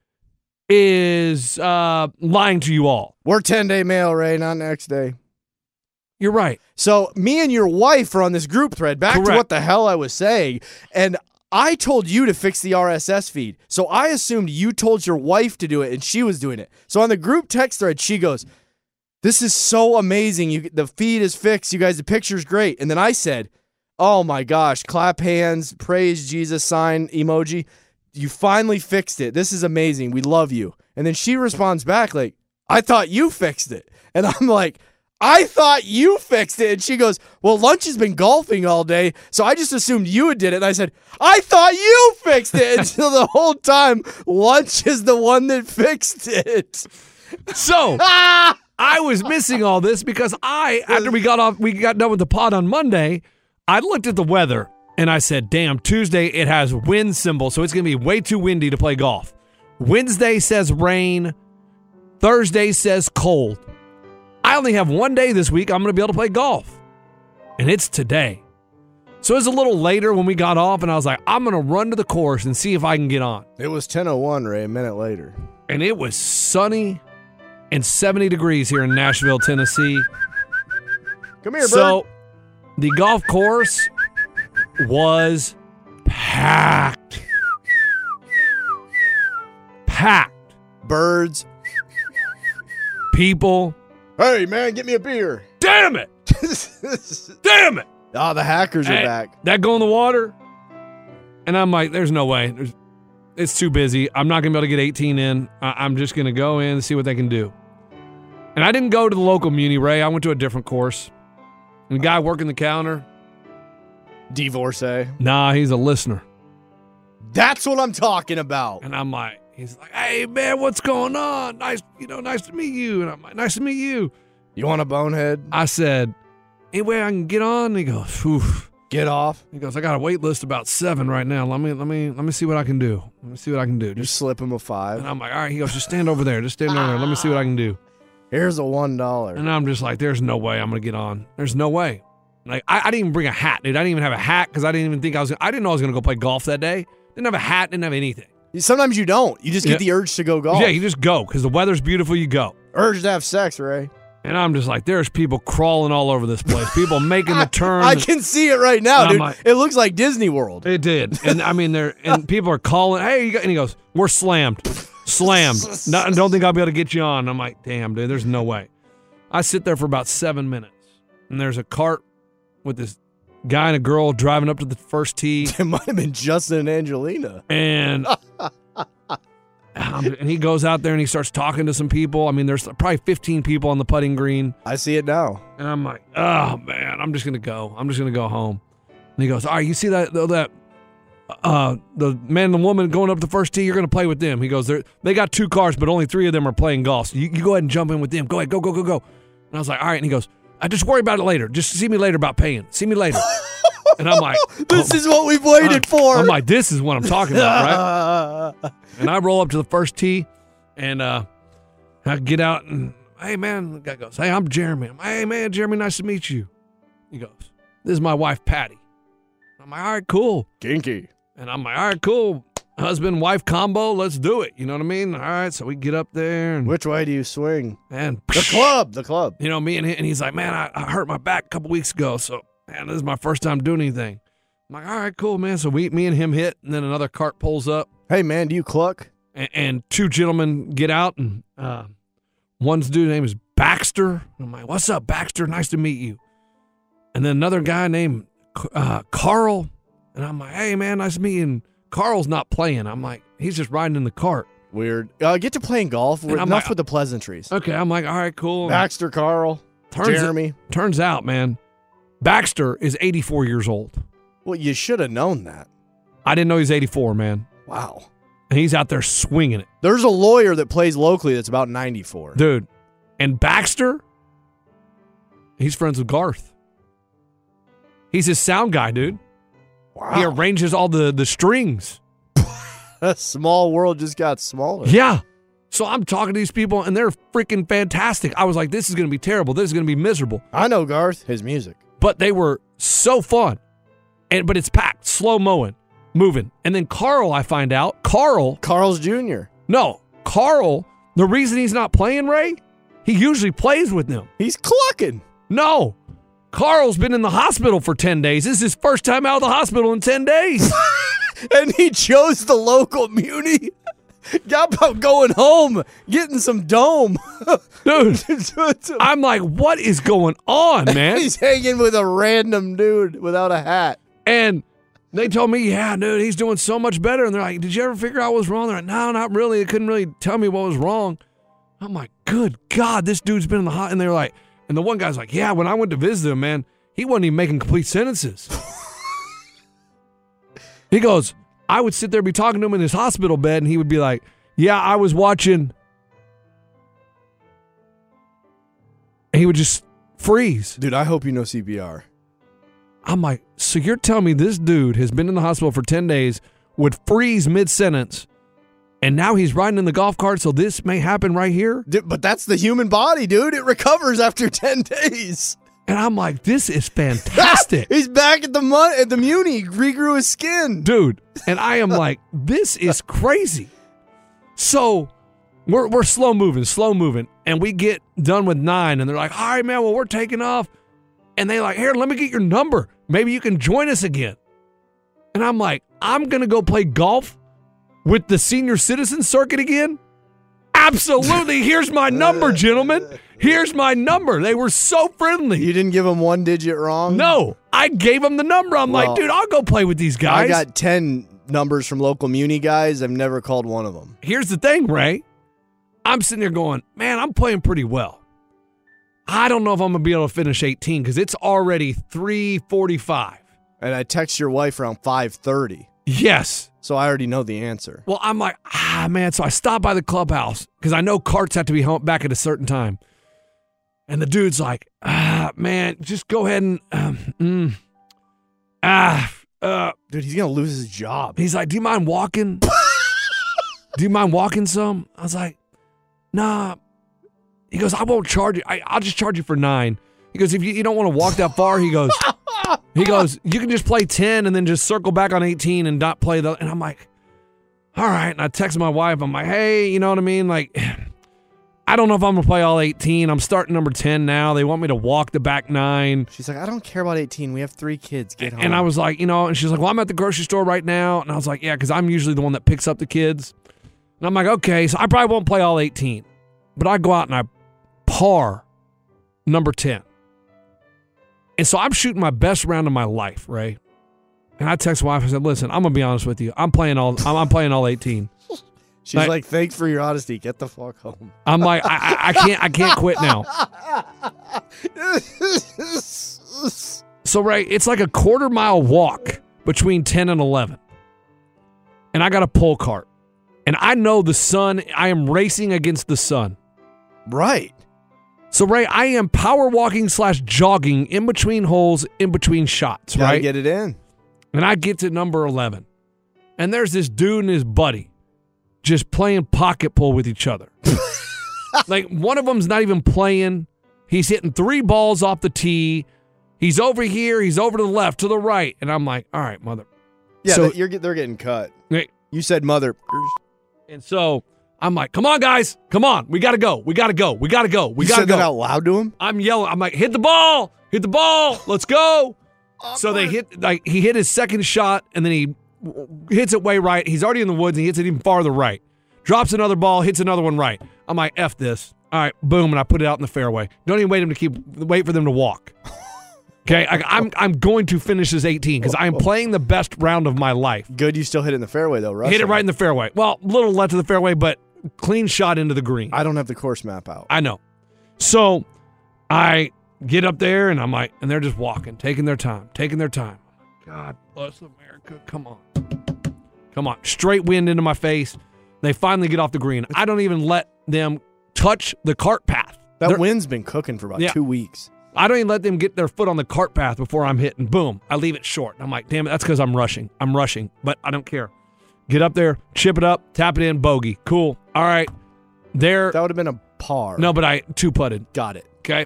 is lying to you all.
We're 10-day mail, Ray, not next day.
You're right.
So me and your wife are on this group thread. Back
Correct.
to what the hell I was saying. And I told you to fix the RSS feed. So I assumed you told your wife to do it, and she was doing it. So on the group text thread, she goes, this is so amazing. The feed is fixed. You guys, the picture's great. And then I said, oh my gosh, clap hands, praise Jesus sign emoji. You finally fixed it. This is amazing. We love you. And then she responds back like, I thought you fixed it. And I'm like, I thought you fixed it. And she goes, well, Lunch has been golfing all day, so I just assumed you did it. And I said, I thought you fixed it. Until the whole time, Lunch is the one that fixed it.
So I was missing all this because after we got done with the pod on Monday, I looked at the weather and I said, damn, Tuesday it has wind symbol, so it's going to be way too windy to play golf. Wednesday says rain. Thursday says cold. I only have one day this week I'm going to be able to play golf, and it's today. So it was a little later when we got off, and I was like, I'm going to run to the course and see if I can get on.
It was 10:01, Ray, a minute later.
And it was sunny and 70 degrees here in Nashville, Tennessee.
Come here,
So the golf course was packed. Packed.
Birds.
People.
Hey, man, get me a beer.
Damn it. Damn it.
Oh, the hackers are back.
That go in the water. And I'm like, there's no way. It's too busy. I'm not going to be able to get 18 in. I'm just going to go in and see what they can do. And I didn't go to the local Muni, Ray. I went to a different course. And the guy working the counter.
Divorcee.
Nah, he's a listener.
That's what I'm talking about.
And I'm like, he's like, hey, man, what's going on? Nice to meet you. And I'm like, nice to meet you.
You want a bonehead?
I said, any way I can get on? And he goes, oof.
Get off.
He goes, I got a wait list about 7 right now. Let me see what I can do. Let me see what I can do.
Just slip him a 5.
And I'm like, all right. He goes, just stand over there. Just stand over there. Let me see what I can do.
Here's a $1.
And I'm just like, there's no way I'm going to get on. There's no way. Like, I didn't even bring a hat, dude. I didn't even have a hat because I didn't even think I didn't know I was going to go play golf that day. Didn't have a hat, didn't have anything.
Sometimes you don't. You just get the urge to go golf.
Yeah, you just go because the weather's beautiful. You go.
Urge to have sex, Ray.
And I'm just like, there's people crawling all over this place. People making the turn.
I can see it right now, dude.
Like,
it looks like Disney World.
It did. And I mean, and people are calling, hey, and he goes, we're slammed. I don't think I'll be able to get you on. I'm like, damn, dude, there's no way. I sit there for about 7 minutes, and there's a cart with this guy and a girl driving up to the first tee.
It might have been Justin and Angelina.
And he goes out there and he starts talking to some people. I mean, there's probably 15 people on the putting green.
I see it now.
And I'm like, oh, man, I'm just going to go. I'm just going to go home. And he goes, all right, you see that the man and the woman going up the first tee, you're going to play with them. He goes, they got 2 cars, but only 3 of them are playing golf. So you go ahead and jump in with them. Go ahead, go. And I was like, all right. And he goes, I just worry about it later. Just see me later about paying. See me later. And I'm like,
this is what we've waited for.
I'm like, this is what I'm talking about, right? And I roll up to the first tee, and I get out, and hey, man, the guy goes, hey, I'm Jeremy. I'm like, hey, man, Jeremy, nice to meet you. He goes, this is my wife, Patty. I'm like, all right, cool.
Kinky.
And I'm like, all right, cool. Husband-wife combo, let's do it. You know what I mean? All right, so we get up there. And,
which way do you swing?
And
the club.
You know, me and he's like, man, I hurt my back a couple weeks ago, so, man, this is my first time doing anything. I'm like, all right, cool, man. So me and him hit, and then another cart pulls up.
Hey, man, do you cluck?
And 2 gentlemen get out, and one's dude's name is Baxter. I'm like, what's up, Baxter? Nice to meet you. And then another guy named Carl, and I'm like, hey, man, nice to meet you. And Carl's not playing. I'm like, he's just riding in the cart.
Weird. Get to playing golf. We're enough with the pleasantries.
Okay, I'm like, all right, cool.
Baxter, Carl, Jeremy.
Turns out, man, Baxter is 84 years old.
Well, you should have known that.
I didn't know he's 84, man.
Wow.
And he's out there swinging it.
There's a lawyer that plays locally that's about 94.
Dude. And Baxter, he's friends with Garth. He's his sound guy, dude.
Wow.
He arranges all the strings.
That small world just got smaller.
Yeah. So I'm talking to these people, and they're freaking fantastic. I was like, this is going to be terrible. This is going to be miserable.
I know Garth, his music.
But they were so fun. But it's packed, slow moving. And then Carl, I find out,
Carl's Jr.
No, Carl, the reason he's not playing, Ray, he usually plays with them.
He's clucking.
No. Carl's been in the hospital for 10 days. This is his first time out of the hospital in 10 days.
And he chose the local muni. Got about going home, getting some dome.
Dude, I'm like, what is going on, man?
He's hanging with a random dude without a hat.
And they told me, yeah, dude, he's doing so much better. And they're like, did you ever figure out what was wrong? They're like, no, not really. They couldn't really tell me what was wrong. I'm like, good God, this dude's been in the hot. And they're like, and the one guy's like, yeah, when I went to visit him, man, he wasn't even making complete sentences. He goes, I would sit there and be talking to him in his hospital bed, and he would be like, yeah, I was watching. And he would just freeze.
Dude, I hope you know CPR.
I'm like, so you're telling me this dude has been in the hospital for 10 days, would freeze mid-sentence, and now he's riding in the golf cart, so this may happen right here?
But that's the human body, dude. It recovers after 10 days.
And I'm like, this is fantastic.
He's back at the Muni. He regrew his skin.
Dude, and I am like, this is crazy. So we're slow moving, and we get done with 9, and they're like, all right, man, well, we're taking off. And they like, here, let me get your number. Maybe you can join us again. And I'm like, I'm going to go play golf with the senior citizen circuit again? Absolutely. Here's my number, gentlemen. Here's my number. They were so friendly.
You didn't give them 1 digit wrong?
No. I gave them the number. I'm like, dude, I'll go play with these guys.
I got 10 numbers from local muni guys. I've never called one of them.
Here's the thing, Ray. I'm sitting there going, man, I'm playing pretty well. I don't know if I'm going to be able to finish 18 because it's already 3:45.
And I text your wife around 5:30.
Yes.
So I already know the answer.
Well, I'm like, man. So I stop by the clubhouse because I know carts have to be home back at a certain time. And the dude's like, man, just go ahead and,
dude, he's going to lose his job.
He's like, do you mind walking? Do you mind walking some? I was like, nah. He goes, I won't charge you. I'll just charge you for 9. He goes, if you don't want to walk that far, he goes, you can just play 10 and then just circle back on 18 and not play the. And I'm like, all right. And I text my wife. I'm like, hey, you know what I mean? Like, I don't know if I'm going to play all 18. I'm starting number 10 now. They want me to walk the back 9.
She's like, I don't care about 18. We have 3 kids. Get home.
And I was like, and she's like, well, I'm at the grocery store right now. And I was like, yeah, because I'm usually the one that picks up the kids. And I'm like, okay, so I probably won't play all 18. But I go out and I par number 10. And so I'm shooting my best round of my life, Ray. And I text my wife. I said, listen, I'm going to be honest with you. I'm playing all 18.
She's like, thanks for your honesty. Get the fuck home.
I'm like, I can't quit now. So, Ray, it's like a quarter-mile walk between 10 and 11. and I got a pull cart. And I know the sun, I am racing against the sun.
Right.
So, Ray, I am power walking / jogging in between holes, in between shots,
Gotta
right?
get it in.
And I get to number 11. And there's this dude and his buddy just playing pocket pull with each other. Like, one of them's not even playing. He's hitting 3 balls off the tee. He's over here. He's over to the left, to the right. And I'm like, all right, mother.
Yeah,
So-
they're getting cut.
Hey,
You said mother.
and so I'm like, come on, guys. Come on. We got to go. We got to go. We got to go. We
You
got to
said
go.
that out loud to him?
I'm yelling. I'm like, hit the ball. Hit the ball. Let's go. So they he hit his second shot, and then he hits it way right. He's already in the woods, and he hits it even farther right. Drops another ball, hits another one right. I'm like, F this. All right, boom, and I put it out in the fairway. Don't even wait for them to walk. Okay, I'm going to finish this 18 because I am playing the best round of my life.
Good you still hit it in the fairway, though, Russ.
Hit it right in the fairway. Well, a little left of the fairway, but clean shot into the green.
I don't have the course map out.
I know. So I get up there, and I'm like, and they're just walking, taking their time. God bless America. Come on. Straight wind into my face. They finally get off the green. I don't even let them touch the cart path.
That wind's been cooking for about 2 weeks.
I don't even let them get their foot on the cart path before I'm hitting. Boom. I leave it short. I'm like, damn it, that's because I'm rushing. But I don't care. Get up there, chip it up, tap it in, bogey. Cool. All right.
That would have been a par.
No, but I 2-putted.
Got it.
Okay.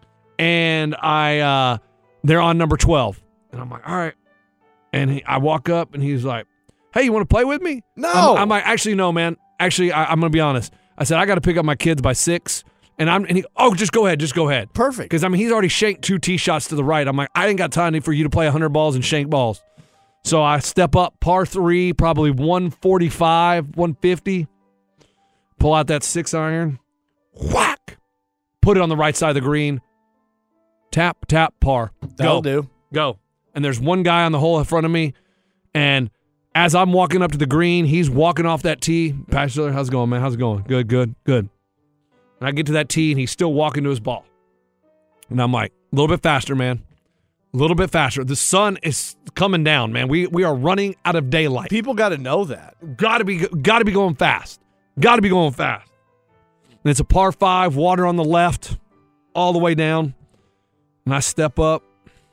And they're on number 12. And I'm like, all right. And I walk up, and he's like, hey, you want to play with me?
No.
I'm like, actually, no, man. Actually, I'm going to be honest. I said, I got to pick up my kids by 6. And he, just go ahead.
Perfect.
Because, he's already shanked 2 tee shots to the right. I'm like, I ain't got time for you to play 100 balls and shank balls. So I step up, par 3, probably 145, 150. Pull out that 6-iron. Whack. Put it on the right side of the green. Tap, par.
That'll do.
Go. And there's one guy on the hole in front of me. And as I'm walking up to the green, he's walking off that tee. Pastor, how's it going, man? How's it going? Good. And I get to that tee, and he's still walking to his ball. And I'm like, a little bit faster, man. A little bit faster. The sun is coming down, man. We are running out of daylight.
People got to know that.
Got to be going fast. And it's a par 5, water on the left, all the way down. And I step up.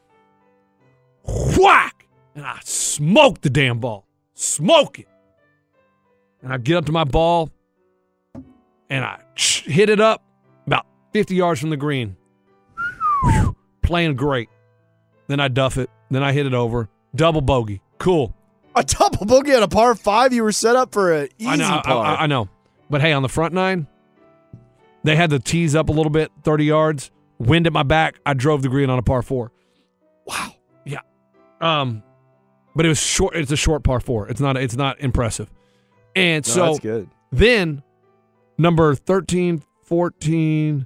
Whack! And I smoke the damn ball. Smoke it. And I get up to my ball, and I hit it up about 50 yards from the green. Playing great. Then I duff it. Then I hit it over. Double bogey. Cool.
A double bogey on a par 5? You were set up for an easy par.
I know. But hey, on the front 9, they had the tees up a little bit, 30 yards. Wind at my back. I drove the green on a par 4. Wow. Yeah. But it was short. It's a short par 4. It's not impressive. And so
that's good.
Then number 13, 14,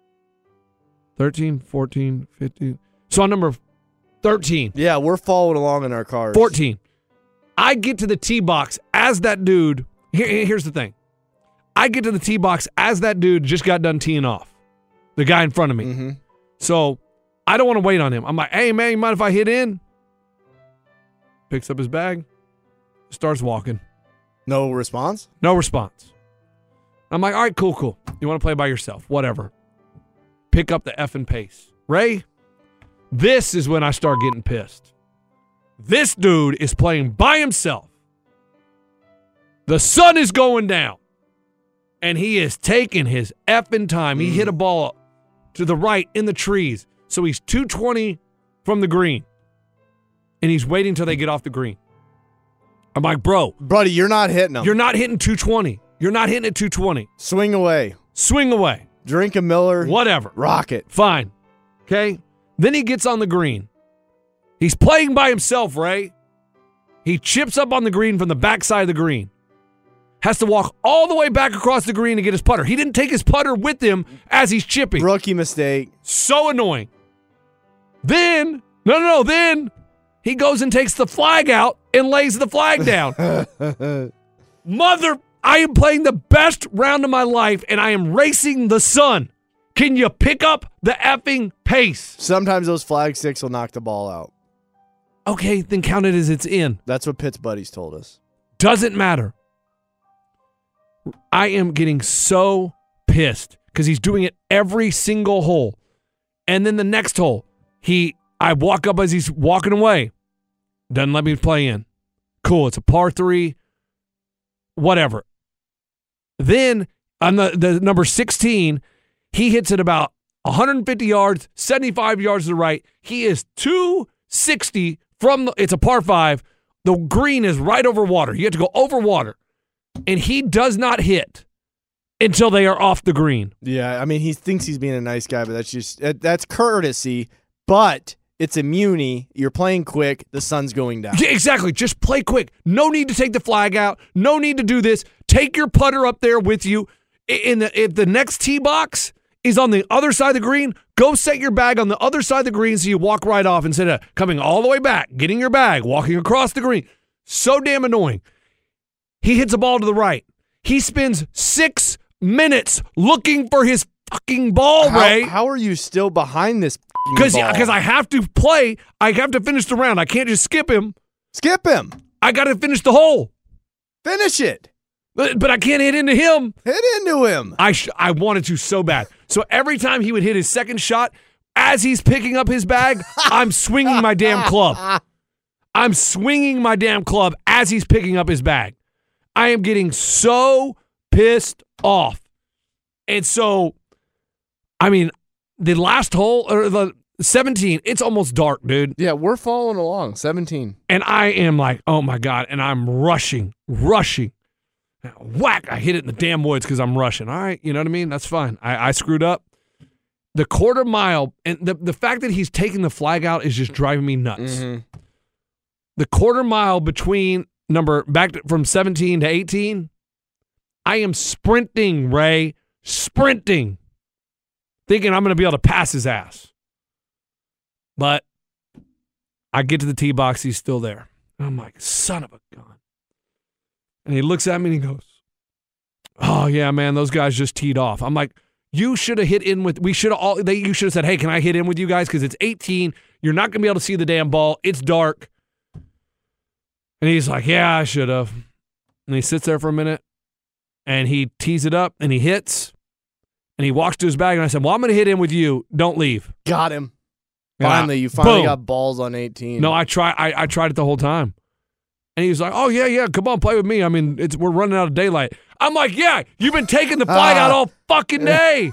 15. So on number 13.
Yeah, we're following along in our cars.
14. I get to the tee box as that dude. Here's the thing. I get to the tee box as that dude just got done teeing off. The guy in front of me.
Mm-hmm.
So I don't want to wait on him. I'm like, hey, man, you mind if I hit in? Picks up his bag. Starts walking.
No response?
No response. I'm like, all right, cool. You want to play by yourself? Whatever. Pick up the effing pace. Ray, this is when I start getting pissed. This dude is playing by himself. The sun is going down. And he is taking his effing time. He hit a ball to the right in the trees. So he's 220 from the green. And he's waiting till they get off the green. I'm like, bro.
Buddy, you're not hitting them.
You're not hitting 220. You're not hitting at 220.
Swing away.
Swing away.
Drink a Miller.
Whatever.
Rock it.
Fine. Okay? Then he gets on the green. He's playing by himself, Ray. He chips up on the green from the backside of the green. Has to walk all the way back across the green to get his putter. He didn't take his putter with him as he's chipping.
Rookie mistake.
So annoying. Then, then he goes and takes the flag out and lays the flag down. I am playing the best round of my life, and I am racing the sun. Can you pick up the effing pace?
Sometimes those flag sticks will knock the ball out.
Okay, then count it as it's in.
That's what Pitt's buddies told us.
Doesn't matter. I am getting so pissed because he's doing it every single hole. And then the next hole, I walk up as he's walking away. Doesn't let me play in. Cool, it's a par 3. Whatever. Then on the number 16, he hits it about 150 yards, 75 yards to the right. He is 260 it's a par 5. The green is right over water. You have to go over water. And he does not hit until they are off the green.
Yeah, I mean, he thinks he's being a nice guy, but that's courtesy, but it's a muni. You're playing quick. The sun's going down.
Yeah, exactly. Just play quick. No need to take the flag out. No need to do this. Take your putter up there with you. If the next tee box is on the other side of the green, go set your bag on the other side of the green so you walk right off instead of coming all the way back, getting your bag, walking across the green. So damn annoying. He hits a ball to the right. He spends 6 minutes looking for his fucking ball, Ray.
How are you still behind this ball?
Because I have to play. I have to finish the round. I can't just skip him.
Skip him.
I got to finish the hole.
Finish it.
But I can't hit into him.
Hit into him.
I wanted to so bad. So every time he would hit his second shot, as he's picking up his bag, I'm swinging my damn club. I'm swinging my damn club as he's picking up his bag. I am getting so pissed off. And so, I mean, the last hole, or the 17, it's almost dark, dude.
Yeah, we're following along. 17.
And I am like, oh my God. And I'm rushing. Whack, I hit it in the damn woods because I'm rushing. All right, you know what I mean? That's fine. I screwed up. The quarter mile, and the fact that he's taking the flag out is just driving me nuts. Mm-hmm. The quarter mile between from 17 to 18, I am sprinting, Ray. Sprinting. Thinking I'm going to be able to pass his ass. But I get to the tee box, he's still there. And I'm like, son of a gun. And he looks at me and he goes, oh, yeah, man, those guys just teed off. I'm like, you should have hit in with, you should have said, hey, can I hit in with you guys? Because it's 18. You're not going to be able to see the damn ball. It's dark. And he's like, yeah, I should have. And he sits there for a minute and he tees it up and he hits and he walks to his bag. And I said, well, I'm going to hit in with you. Don't leave.
Got him.
And
you finally got balls on 18.
No, I tried it the whole time. And he was like, oh, yeah, come on, play with me. I mean, we're running out of daylight. I'm like, yeah, you've been taking the flag out all fucking day.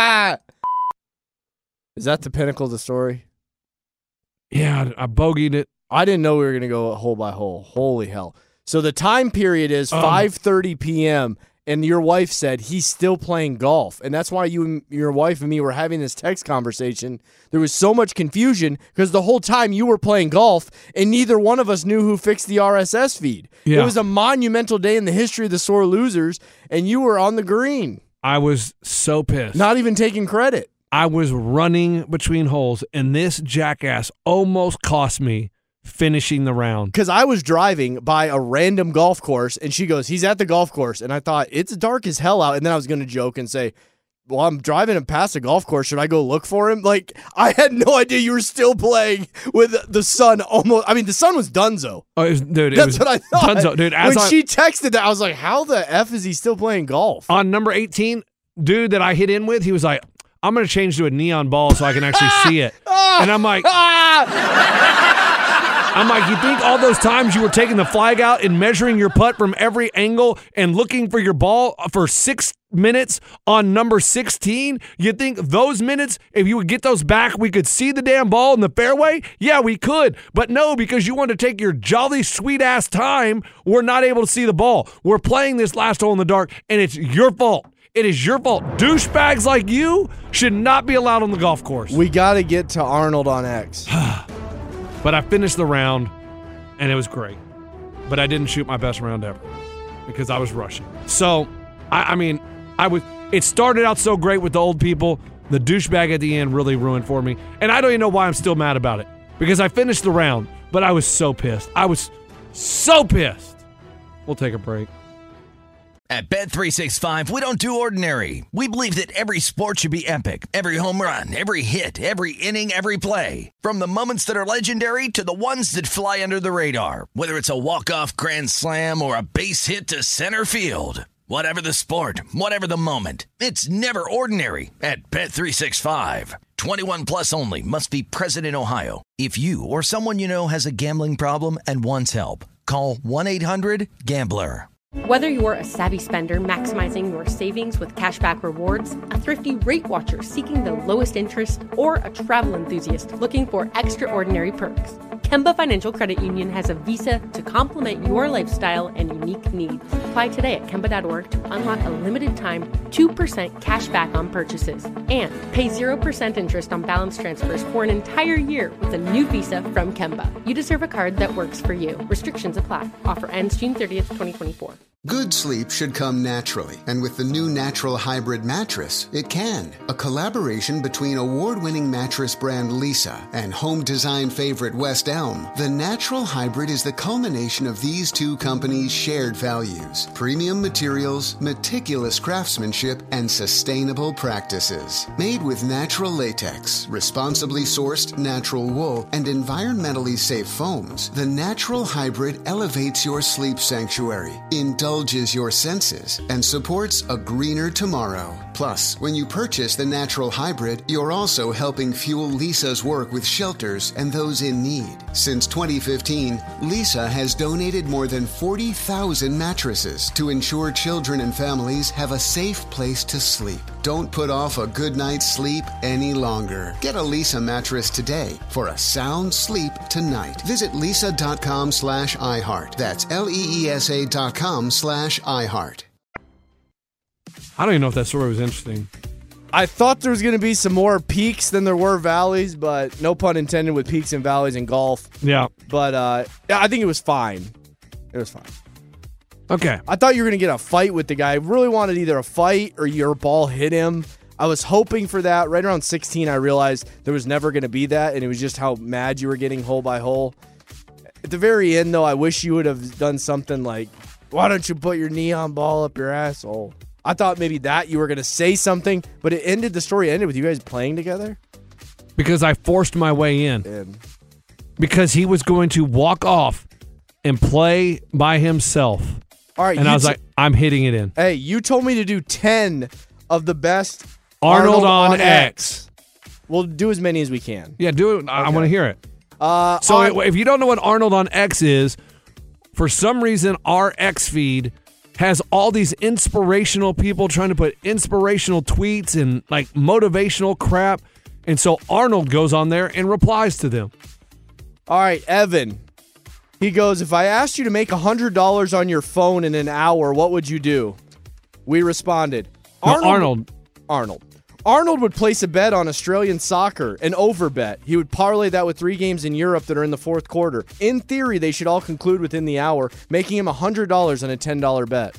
Is that the pinnacle of the story?
Yeah, I bogeyed it.
I didn't know we were going to go hole by hole. Holy hell. So the time period is 5:30 p.m., and your wife said he's still playing golf. And that's why your wife and me were having this text conversation. There was so much confusion because the whole time you were playing golf, and neither one of us knew who fixed the RSS feed. Yeah. It was a monumental day in the history of the Sore Losers, and you were on the green.
I was so pissed.
Not even taking credit.
I was running between holes, and this jackass almost cost me finishing the round.
Because I was driving by a random golf course, and she goes, he's at the golf course. And I thought, it's dark as hell out. And then I was going to joke and say, well, I'm driving him past a golf course. Should I go look for him? Like, I had no idea you were still playing with the sun almost. I mean, the sun was donezo.
Oh,
That's what I thought.
Dunzo, dude.
When she texted that, I was like, how the F is he still playing golf?
On number 18, dude that I hit in with, he was like, I'm going to change to a neon ball so I can actually see it. And I'm like... you think all those times you were taking the flag out and measuring your putt from every angle and looking for your ball for 6 minutes on number 16? You think those minutes, if you would get those back, we could see the damn ball in the fairway? Yeah, we could. But no, because you want to take your jolly sweet-ass time, we're not able to see the ball. We're playing this last hole in the dark, and it's your fault. It is your fault. Douchebags like you should not be allowed on the golf course.
We got to get to Arnold on X.
But I finished the round, and it was great. But I didn't shoot my best round ever because I was rushing. So, it started out so great with the old people. The douchebag at the end really ruined for me. And I don't even know why I'm still mad about it because I finished the round, but I was so pissed. I was so pissed. We'll take a break.
At Bet365, we don't do ordinary. We believe that every sport should be epic. Every home run, every hit, every inning, every play. From the moments that are legendary to the ones that fly under the radar. Whether it's a walk-off grand slam or a base hit to center field. Whatever the sport, whatever the moment. It's never ordinary at Bet365. 21 plus only. Must be present in Ohio. If you or someone you know has a gambling problem and wants help, call 1-800-GAMBLER.
Whether you're a savvy spender maximizing your savings with cashback rewards, a thrifty rate watcher seeking the lowest interest, or a travel enthusiast looking for extraordinary perks, Kemba Financial Credit Union has a visa to complement your lifestyle and unique needs. Apply today at Kemba.org to unlock a limited time 2% cash back on purchases and pay 0% interest on balance transfers for an entire year with a new visa from Kemba. You deserve a card that works for you. Restrictions apply. Offer ends June 30th, 2024.
Good sleep should come naturally, and with the new Natural Hybrid mattress, it can. A collaboration between award-winning mattress brand Leesa and home design favorite West Elm, the Natural Hybrid is the culmination of these two companies' shared values: premium materials, meticulous craftsmanship, and sustainable practices. Made with natural latex, responsibly sourced natural wool, and environmentally safe foams, the Natural Hybrid elevates your sleep sanctuary, indulges your senses, and supports a greener tomorrow. Plus, when you purchase the Natural Hybrid, you're also helping fuel Leesa's work with shelters and those in need. Since 2015, Leesa has donated more than 40,000 mattresses to ensure children and families have a safe place to sleep. Don't put off a good night's sleep any longer. Get a Leesa mattress today for a sound sleep tonight. Visit leesa.com/iHeart. That's LEESA.com/iHeart.
I don't even know if that story was interesting.
I thought there was going to be some more peaks than there were valleys, but no pun intended with peaks and valleys in golf.
Yeah.
But I think it was fine. It was fine.
Okay.
I thought you were going to get a fight with the guy. I really wanted either a fight or your ball hit him. I was hoping for that. Right around 16, I realized there was never going to be that, and it was just how mad you were getting hole by hole. At the very end, though, I wish you would have done something like, why don't you put your neon ball up your asshole? I thought maybe that you were going to say something, but the story ended with you guys playing together?
Because I forced my way in.
And
Because he was going to walk off and play by himself.
all right,
And I was like, I'm hitting it in.
hey, you told me to do 10 of the best
Arnold on X.
We'll do as many as we can.
Yeah, do it. I want to hear it.
So
If you don't know what Arnold on X is, for some reason, our X feed has all these inspirational people trying to put inspirational tweets and like motivational crap. And so Arnold goes on there and replies to them.
all right, Evan. He goes, if I asked you to make $100 on your phone in an hour, what would you do? We responded,
Arnold.
Arnold would place a bet on Australian soccer, an over bet. He would parlay that with 3 games in Europe that are in the fourth quarter. In theory, they should all conclude within the hour, making him $100 on a $10 bet.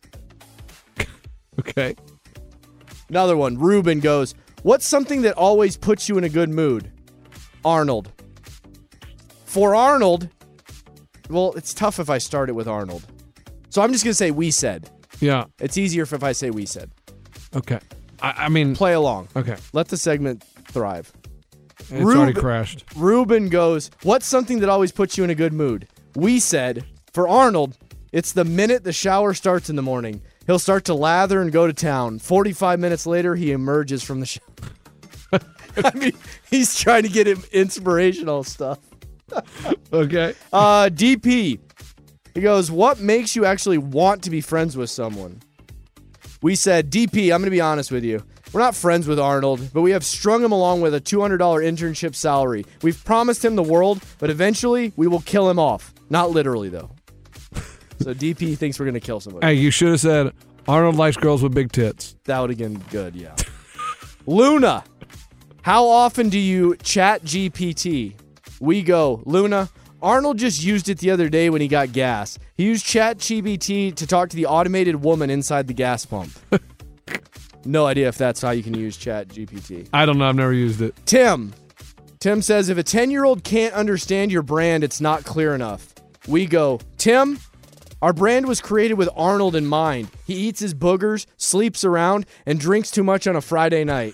Okay.
Another one, Ruben goes, what's something that always puts you in a good mood? Arnold. For Arnold, well, it's tough if I start it with Arnold. So I'm just going to say we said.
Yeah.
It's easier if I say we said.
Okay. I mean,
Play along.
okay.
Let the segment thrive.
It's already crashed.
Ruben goes, what's something that always puts you in a good mood? We said, for Arnold, it's the minute the shower starts in the morning. He'll start to lather and go to town. 45 minutes later, he emerges from the shower. I mean, he's trying to get him inspirational stuff.
Okay.
DP, he goes, what makes you actually want to be friends with someone? We said, DP, I'm going to be honest with you. We're not friends with Arnold, but we have strung him along with a $200 internship salary. We've promised him the world, but eventually we will kill him off. Not literally, though. So DP thinks we're going to kill somebody.
Hey, you should have said Arnold likes girls with big tits.
That would have been good, yeah. Luna, how often do you chat GPT? We go, Luna, Arnold just used it the other day when he got gas. He used ChatGPT to talk to the automated woman inside the gas pump. No idea if that's how you can use ChatGPT.
I don't know. I've never used it.
Tim says, if a 10-year-old can't understand your brand, it's not clear enough. We go, Tim, Our brand was created with Arnold in mind. He eats his boogers, sleeps around, and drinks too much on a Friday night.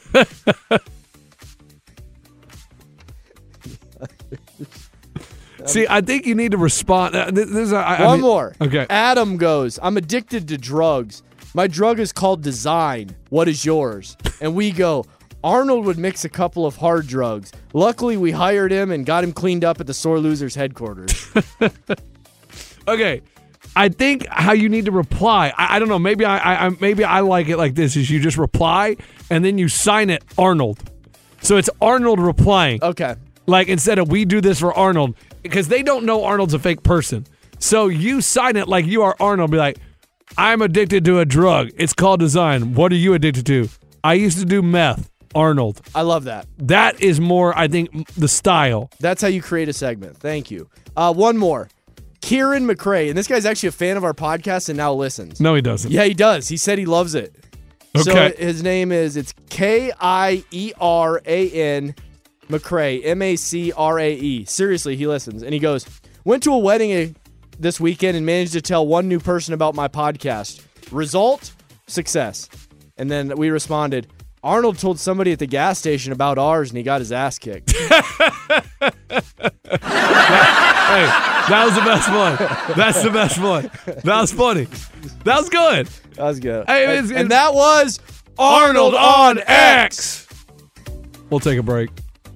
See, I think you need to respond.
One more.
Okay.
Adam goes, I'm addicted to drugs. My drug is called Design. What is yours? And we go, Arnold would mix a couple of hard drugs. Luckily, we hired him and got him cleaned up at the Sore Losers headquarters.
Okay. I think how you need to reply, I don't know, maybe I like it like this, is you just reply and then you sign it Arnold. So it's Arnold replying.
Okay.
Like instead of we do this for Arnold, because they don't know Arnold's a fake person. So you sign it like you are Arnold. Be like, I'm addicted to a drug. It's called Design. What are you addicted to? I used to do meth. Arnold.
I love that.
That is more, I think, the style.
That's how you create a segment. Thank you. One more. Kieran McRae. And this guy's actually a fan of our podcast and now listens.
No, he doesn't.
Yeah, he does. He said he loves it.
Okay.
So his name is, it's Kieran McRae, MACRAE. Seriously, he listens. And he goes, went to a wedding this weekend and managed to tell one new person about my podcast. Result? Success. And then we responded, Arnold told somebody at the gas station about ours and he got his ass kicked.
Hey, that was the best one. That's the best one. That was funny. That was good.
That was good.
Hey,
and that was
Arnold on X. We'll take a break.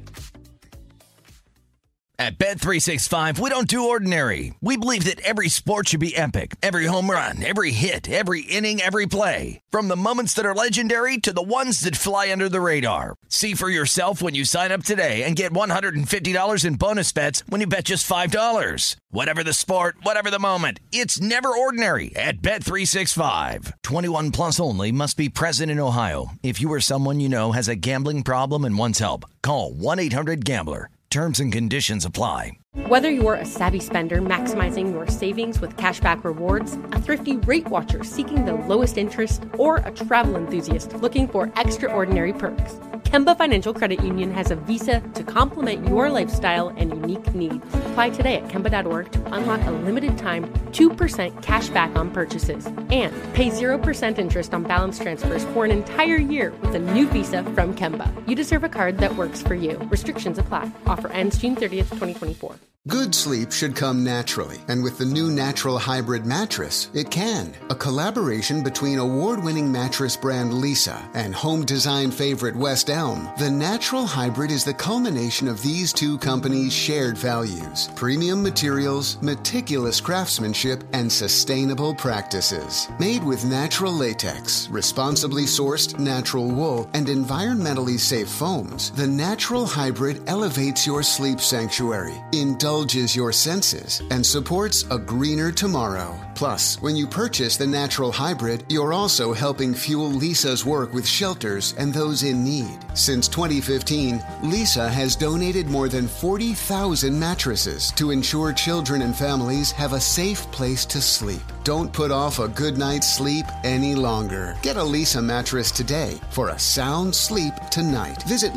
At Bet365, we don't do ordinary. We believe that every sport should be epic. Every home run, every hit, every inning, every play. From the moments that are legendary to the ones that fly under the radar. See for yourself when you sign up today and get $150 in bonus bets when you bet just $5. Whatever the sport, whatever the moment, it's never ordinary at Bet365. 21 plus only. Must be present in Ohio. If you or someone you know has a gambling problem and wants help, call 1-800-GAMBLER. Terms and conditions apply.
Whether you're a savvy spender maximizing your savings with cashback rewards, a thrifty rate watcher seeking the lowest interest, or a travel enthusiast looking for extraordinary perks, Kemba Financial Credit Union has a visa to complement your lifestyle and unique needs. Apply today at Kemba.org to unlock a limited time 2% cash back on purchases and pay 0% interest on balance transfers for an entire year with a new visa from Kemba. You deserve a card that works for you. Restrictions apply. Offer ends June 30th, 2024.
Good sleep should come naturally, and with the new Natural Hybrid mattress, it can. A collaboration between award-winning mattress brand Leesa and home design favorite West Elm, the Natural Hybrid is the culmination of these two companies' shared values: premium materials, meticulous craftsmanship, and sustainable practices. Made with natural latex, responsibly sourced natural wool, and environmentally safe foams, the Natural Hybrid elevates your sleep sanctuary, indulges your senses, and supports a greener tomorrow. Plus, when you purchase the Natural Hybrid, you're also helping fuel Leesa's work with shelters and those in need. Since 2015, Leesa has donated more than 40,000 mattresses to ensure children and families have a safe place to sleep. Don't put off a good night's sleep any longer. Get a Leesa mattress today for a sound sleep tonight. Visit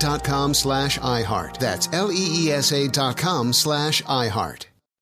leesa.com/iHeart. That's LEESA.com/iHeart.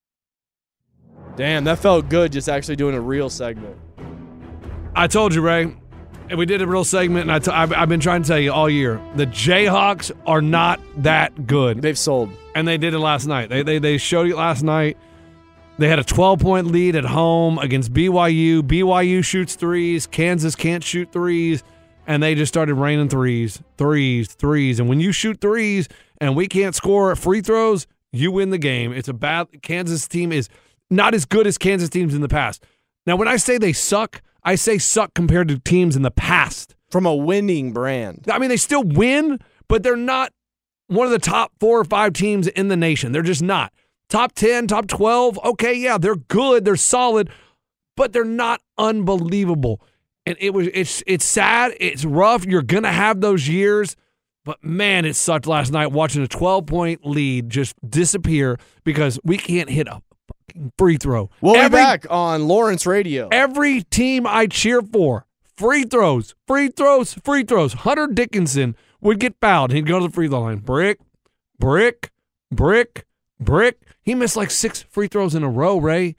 Damn, that felt good just actually doing a real segment.
I told you, Ray. And we did a real segment, and I've been trying to tell you all year. The Jayhawks are not that good.
They've sold.
And they did it last night. They showed it last night. They had a 12-point lead at home against BYU. BYU shoots threes. Kansas can't shoot threes. And they just started raining threes. And when you shoot threes and we can't score free throws, you win the game. It's a bad – Kansas team is not as good as Kansas teams in the past. Now, when I say they suck, I say suck compared to teams in the past.
From a winning brand.
I mean, they still win, but they're not one of the top 4 or 5 teams in the nation. They're just not. Top 10, top 12, okay, yeah, they're good, they're solid, but they're not unbelievable. And it's sad, it's rough. You're going to have those years, but man, it sucked last night watching a 12-point lead just disappear because we can't hit a fucking free throw.
We'll be back on Lawrence Radio.
Every team I cheer for, free throws. Hunter Dickinson would get fouled. He'd go to the free throw line. Brick. He missed like 6 free throws in a row, Ray.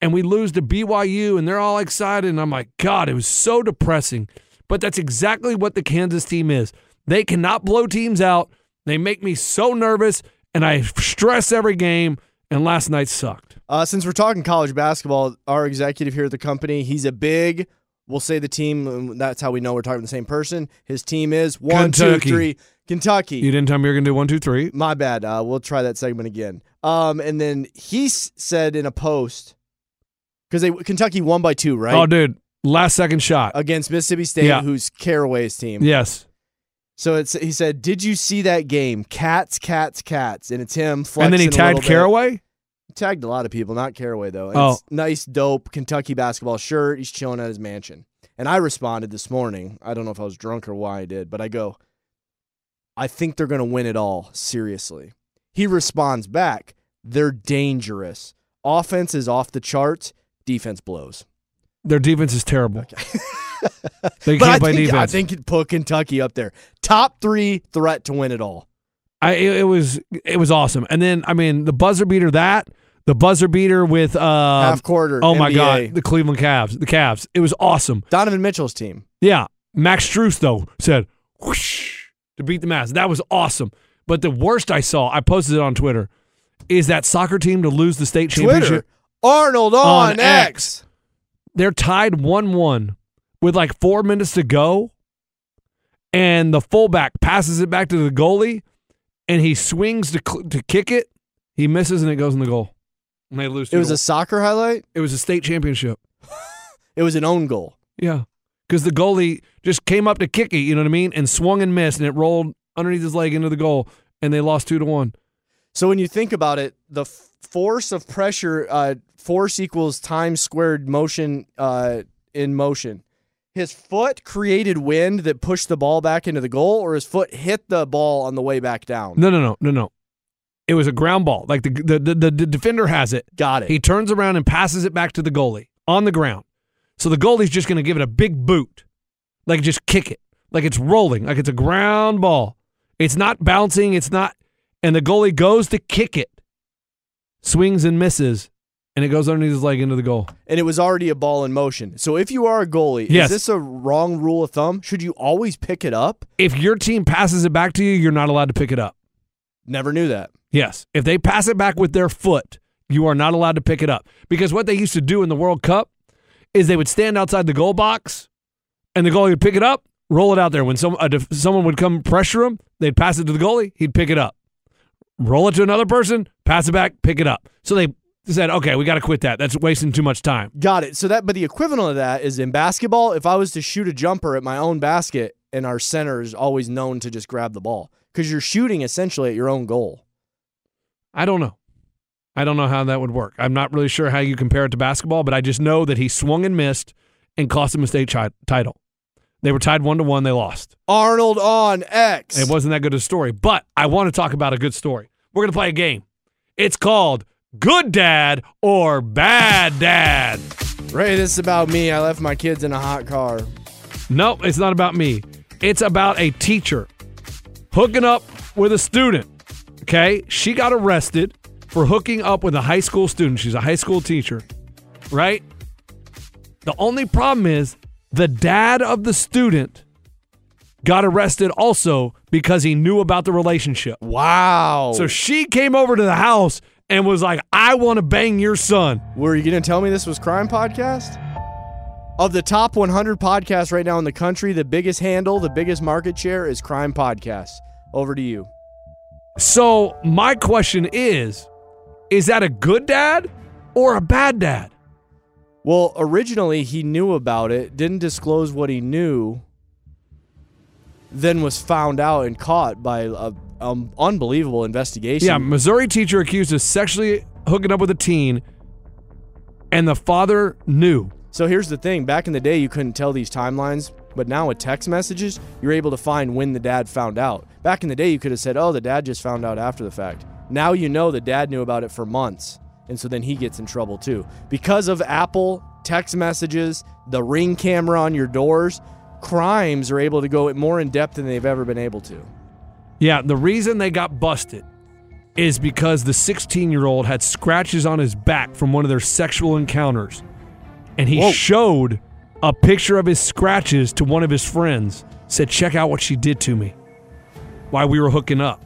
and we lose to BYU, and they're all excited, and I'm like, God, it was so depressing. But that's exactly what the Kansas team is. They cannot blow teams out. They make me so nervous, and I stress every game, and last night sucked.
Since we're talking college basketball, our executive here at the company, he's a big, we'll say the team, that's how we know we're talking the same person. His team is 1, 2, 3, Kentucky.
You didn't tell me you were going to do 1, 2, 3.
My bad. We'll try that segment again. And then he said in a post, because Kentucky won by 2, right?
Oh, dude, last second shot.
Against Mississippi State, who's Caraway's team.
Yes.
So he said, did you see that game? Cats, cats, cats. And it's him flexing.
And then he tagged Caraway?
He tagged a lot of people, not Caraway, though.
Oh.
It's nice, dope Kentucky basketball shirt. He's chilling at his mansion. And I responded this morning. I don't know if I was drunk or why I did, but I go, I think they're going to win it all, seriously. He responds back, they're dangerous. Offense is off the charts. Defense blows.
Their defense is terrible.
Okay.
They can't play defense.
I think it put Kentucky up there. Top 3 threat to win it all.
It was awesome. And then, I mean, the buzzer beater with
half quarter.
Oh
NBA.
my God, the Cleveland Cavs, the Cavs. It was awesome.
Donovan Mitchell's team.
Yeah, Max Strus though said whoosh to beat the Mavs. That was awesome. But the worst I saw, I posted it on Twitter, is that soccer team to lose the state championship.
Arnold on X.
They're tied 1-1 with like 4 minutes to go, and the fullback passes it back to the goalie, and he swings to kick it. He misses, and it goes in the goal. And they lose.
It was a soccer highlight?
It was a state championship.
It was an own goal.
Yeah, because the goalie just came up to kick it, you know what I mean, and swung and missed, and it rolled underneath his leg into the goal, and they lost 2-1.
So when you think about it, the force of pressure, force equals time squared motion in motion. His foot created wind that pushed the ball back into the goal, or his foot hit the ball on the way back down?
No. It was a ground ball. Like the defender has it.
Got it.
He turns around and passes it back to the goalie on the ground. So the goalie's just going to give it a big boot. Like just kick it. Like it's rolling. Like it's a ground ball. It's not bouncing. It's not. And the goalie goes to kick it. Swings and misses. And it goes underneath his leg into the goal.
And it was already a ball in motion. So if you are a goalie,
yes.
Is this a wrong rule of thumb? Should you always pick it up?
If your team passes it back to you, you're not allowed to pick it up.
Never knew that.
Yes. If they pass it back with their foot, you are not allowed to pick it up. Because what they used to do in the World Cup is they would stand outside the goal box, and the goalie would pick it up, roll it out there. When someone would come pressure him, they'd pass it to the goalie, he'd pick it up. Roll it to another person, pass it back, pick it up. So they said, okay, we got to quit that. That's wasting too much time.
Got it. So but the equivalent of that is in basketball, if I was to shoot a jumper at my own basket, and our center is always known to just grab the ball, because you're shooting essentially at your own goal.
I don't know. I don't know how that would work. I'm not really sure how you compare it to basketball, but I just know that he swung and missed and cost him a state title. They were tied 1-1. They lost.
Arnold on X.
It wasn't that good a story, but I want to talk about a good story. We're going to play a game. It's called Good Dad or Bad Dad.
Ray, this is about me. I left my kids in a hot car.
No, it's not about me. It's about a teacher hooking up with a student. Okay? She got arrested for hooking up with a high school student. She's a high school teacher, right? The only problem is the dad of the student got arrested also because he knew about the relationship.
Wow.
So she came over to the house and was like, I want to bang your son.
Were you going to tell me this was Crime Podcast? Of the top 100 podcasts right now in the country, the biggest handle, the biggest market share is Crime Podcast. Over to you.
So my question is that a good dad or a bad dad?
Well, originally he knew about it, didn't disclose what he knew, then was found out and caught by an unbelievable investigation.
Yeah, Missouri teacher accused of sexually hooking up with a teen, and the father knew.
So here's the thing. Back in the day, you couldn't tell these timelines, but now with text messages, you're able to find when the dad found out. Back in the day, you could have said, oh, the dad just found out after the fact. Now you know the dad knew about it for months, and so then he gets in trouble too. Because of Apple, text messages, the Ring camera on your doors, crimes are able to go more in depth than they've ever been able to.
Yeah, the reason they got busted is because the 16-year-old had scratches on his back from one of their sexual encounters. And he showed a picture of his scratches to one of his friends. Said, check out what she did to me while we were hooking up.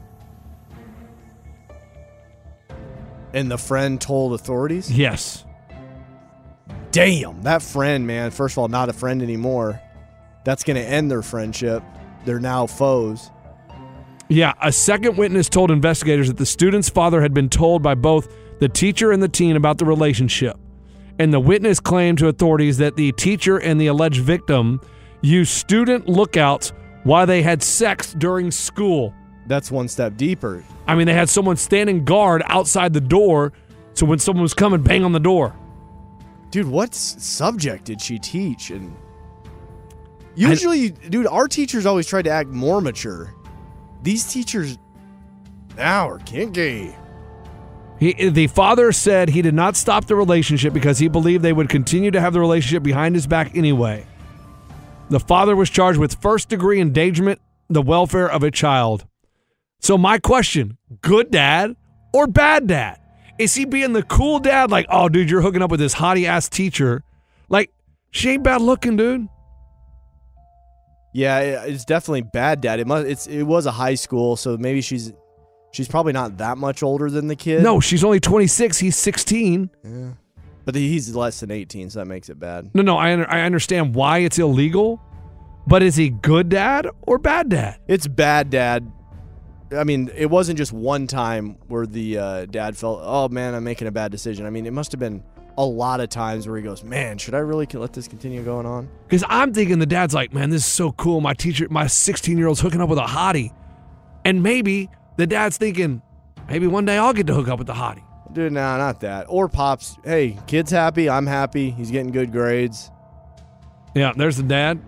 And the friend told authorities?
Yes.
Damn, that friend, man. First of all, not a friend anymore. That's going to end their friendship. They're now foes.
Yeah, a second witness told investigators that the student's father had been told by both the teacher and the teen about the relationship. And the witness claimed to authorities that the teacher and the alleged victim used student lookouts while they had sex during school.
That's one step deeper.
I mean, they had someone standing guard outside the door, so when someone was coming, bang on the door.
Dude, what subject did she teach? And usually, dude, our teachers always tried to act more mature. These teachers now are kinky.
The father said he did not stop the relationship because he believed they would continue to have the relationship behind his back anyway. The father was charged with first-degree endangerment, the welfare of a child. So my question, good dad or bad dad? Is he being the cool dad like, oh, dude, you're hooking up with this hottie-ass teacher? Like, she ain't bad looking, dude.
Yeah, it's definitely bad dad. It was a high school, so maybe she's probably not that much older than the kid.
No, she's only 26. He's 16.
Yeah. But he's less than 18, so that makes it bad.
No, I understand why it's illegal, but is he good dad or bad dad?
It's bad dad. I mean, it wasn't just one time where the dad felt, oh, man, I'm making a bad decision. I mean, it must have been a lot of times where he goes, man, should I really let this continue going on?
Because I'm thinking the dad's like, man, this is so cool. My 16-year-old's hooking up with a hottie. And maybe the dad's thinking, maybe one day I'll get to hook up with the hottie.
Dude, no, not that. Or Pops, hey, kid's happy, I'm happy, he's getting good grades.
Yeah, there's the dad.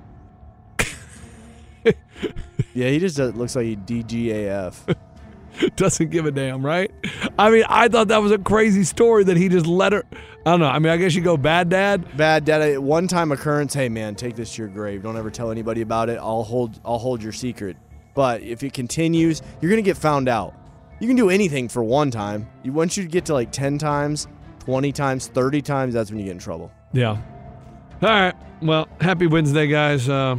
Yeah, he just looks like he DGAF.
Doesn't give a damn, right? I mean, I thought that was a crazy story that he just let her. I don't know. I mean, I guess you go bad dad.
Bad dad. One time occurrence. Hey, man, take this to your grave. Don't ever tell anybody about it. I'll hold your secret. But if it continues, you're gonna get found out. You can do anything for one time. Once you get to like 10 times, 20 times, 30 times, that's when you get in trouble.
Yeah. All right. Well, happy Wednesday, guys. God,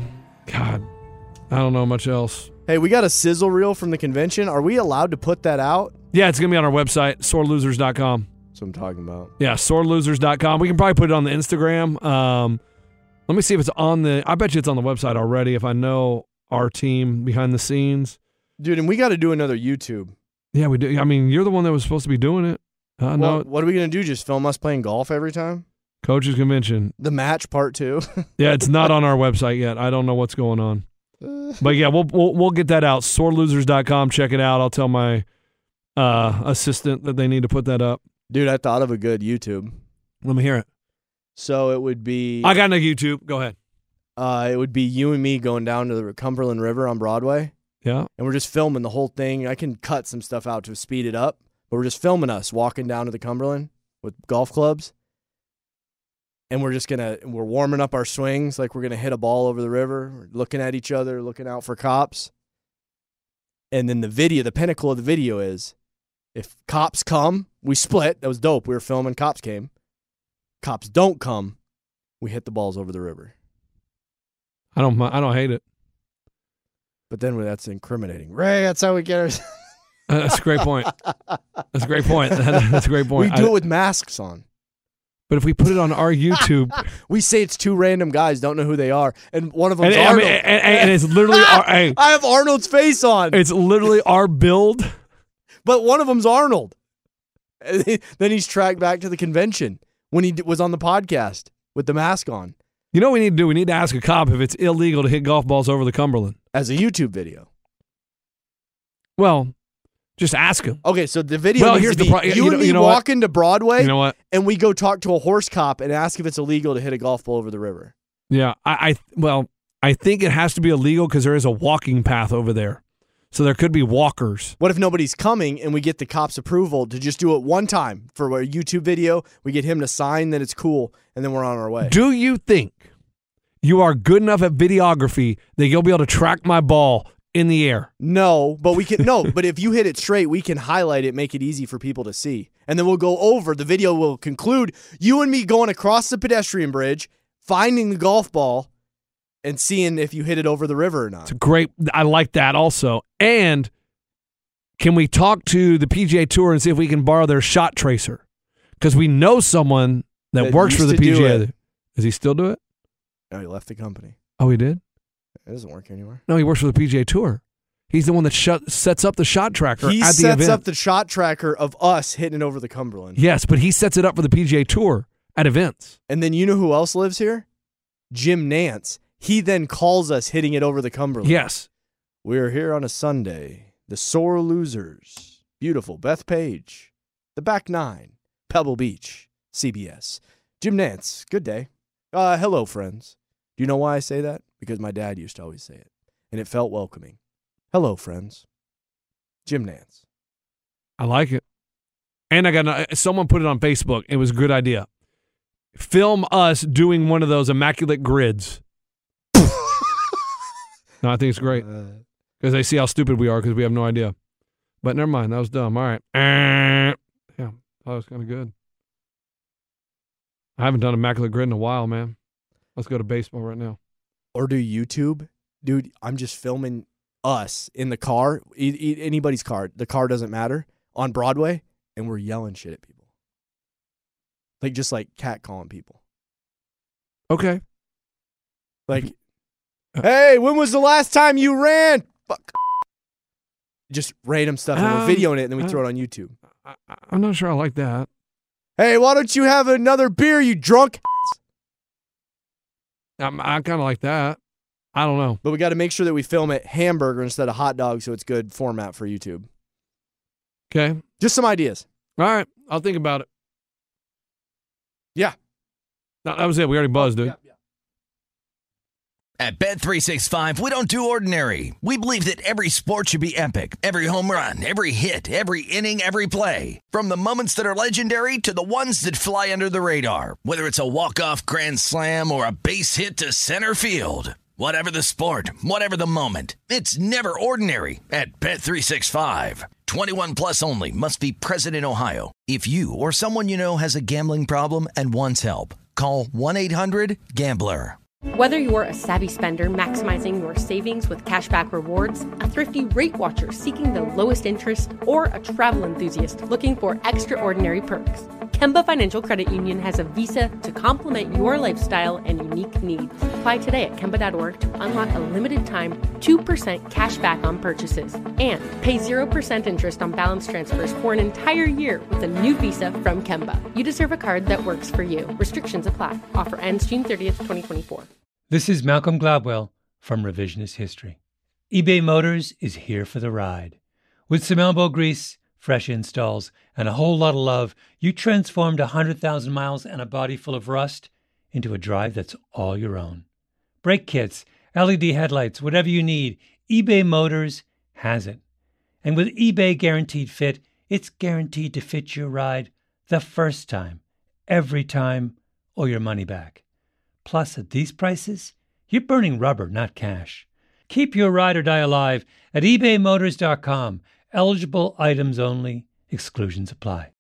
I don't know much else.
Hey, we got a sizzle reel from the convention. Are we allowed to put that out?
Yeah, it's going to be on our website, sorelosers.com.
That's what I'm talking about.
Yeah, sorelosers.com. We can probably put it on the Instagram. Let me see if it's on the... I bet you it's on the website already if I know our team behind the scenes.
Dude, and we got to do another YouTube.
Yeah, we do. I mean, you're the one that was supposed to be doing it.
Well, what are we going to do? Just film us playing golf every time?
Coach's Convention.
The match part 2.
Yeah, it's not on our website yet. I don't know what's going on. But yeah, we'll get that out. Sorelosers.com. Check it out. I'll tell my assistant that they need to put that up.
Dude, I thought of a good YouTube.
Let me hear it.
So it would be...
I got no YouTube. Go ahead.
It would be you and me going down to the Cumberland River on Broadway.
Yeah. And
we're just filming the whole thing. I can cut some stuff out to speed it up. But we're just filming us walking down to the Cumberland with golf clubs. And we're warming up our swings like we're going to hit a ball over the river. We're looking at each other, looking out for cops. And then the pinnacle of the video is, if cops come, we split. That was dope. We were filming, cops came. Cops don't come, we hit the balls over the river.
I don't hate it.
But then that's incriminating. Ray, that's how we get our...
That's a great point. That's a great point. That's a great point.
We do it with masks on.
But if we put it on our YouTube,
we say it's two random guys, don't know who they are, and one of them's Arnold.
And it's literally
I have Arnold's face on.
It's literally our build,
but one of them's Arnold. Then he's tracked back to the convention when he was on the podcast with the mask on.
You know what we need to do? We need to ask a cop if it's illegal to hit golf balls over the Cumberland
as a YouTube video.
Well, just ask him.
Okay, so the video needs to be you and me walk into Broadway,
you know what?
And we go talk to a horse cop and ask if it's illegal to hit a golf ball over the river.
Yeah, I think it has to be illegal because there is a walking path over there. So there could be walkers.
What if nobody's coming and we get the cop's approval to just do it one time for a YouTube video? We get him to sign that it's cool, and then we're on our way.
Do you think you are good enough at videography that you'll be able to track my ball in the air.
No, but we can but if you hit it straight, we can highlight it, make it easy for people to see. And then we'll go over, the video will conclude you and me going across the pedestrian bridge, finding the golf ball, and seeing if you hit it over the river or not.
It's great. I like that also. And can we talk to the PGA Tour and see if we can borrow their shot tracer? Because we know someone that works for the PGA. Does he still do it?
No, he left the company.
Oh, he did?
It doesn't work anymore.
No, he works for the PGA Tour. He's the one that sets up the shot tracker at the event.
He sets up the shot tracker of us hitting it over the Cumberland.
Yes, but he sets it up for the PGA Tour at events.
And then you know who else lives here? Jim Nance. He then calls us hitting it over the Cumberland.
Yes.
We're here on a Sunday. The sore losers. Beautiful. Beth Page. The back nine. Pebble Beach. CBS. Jim Nance. Good day. Hello, friends. Do you know why I say that? Because my dad used to always say it. And it felt welcoming. Hello, friends. Jim Nance.
I like it. And I got someone put it on Facebook. It was a good idea. Film us doing one of those immaculate grids. No, I think it's great. Because they see how stupid we are because we have no idea. But never mind. That was dumb. All right. Yeah, that was kind of good. I haven't done immaculate grid in a while, man. Let's go to baseball right now.
Or do YouTube. Dude, I'm just filming us in the car, anybody's car. The car doesn't matter, on Broadway, and we're yelling shit at people. Just like catcalling people.
Okay.
Like, hey, when was the last time you ran? Fuck. Just random stuff, and we're videoing it, and then we throw it on YouTube.
I'm not sure I like that.
Hey, why don't you have another beer, you drunk?
I kind of like that. I don't know.
But we got to make sure that we film it hamburger instead of hot dog so it's good format for YouTube.
Okay.
Just some ideas.
All right. I'll think about it.
Yeah.
No, that was it. We already buzzed, dude.
Yeah.
At Bet365, we don't do ordinary. We believe that every sport should be epic. Every home run, every hit, every inning, every play. From the moments that are legendary to the ones that fly under the radar. Whether it's a walk-off grand slam or a base hit to center field. Whatever the sport, whatever the moment, it's never ordinary at Bet365. 21 plus only. Must be present in Ohio. If you or someone you know has a gambling problem and wants help, call 1-800-GAMBLER.
Whether you're a savvy spender maximizing your savings with cashback rewards, a thrifty rate watcher seeking the lowest interest, or a travel enthusiast looking for extraordinary perks, Kemba Financial Credit Union has a visa to complement your lifestyle and unique needs. Apply today at Kemba.org to unlock a limited-time 2% cash back on purchases and pay 0% interest on balance transfers for an entire year with a new visa from Kemba. You deserve a card that works for you. Restrictions apply. Offer ends June 30th, 2024.
This is Malcolm Gladwell from Revisionist History. eBay Motors is here for the ride. With some elbow grease, fresh installs, and a whole lot of love, you transformed 100,000 miles and a body full of rust into a drive that's all your own. Brake kits, LED headlights, whatever you need, eBay Motors has it. And with eBay Guaranteed Fit, it's guaranteed to fit your ride the first time, every time, or your money back. Plus, at these prices, you're burning rubber, not cash. Keep your ride or die alive at ebaymotors.com. Eligible items only. Exclusions apply.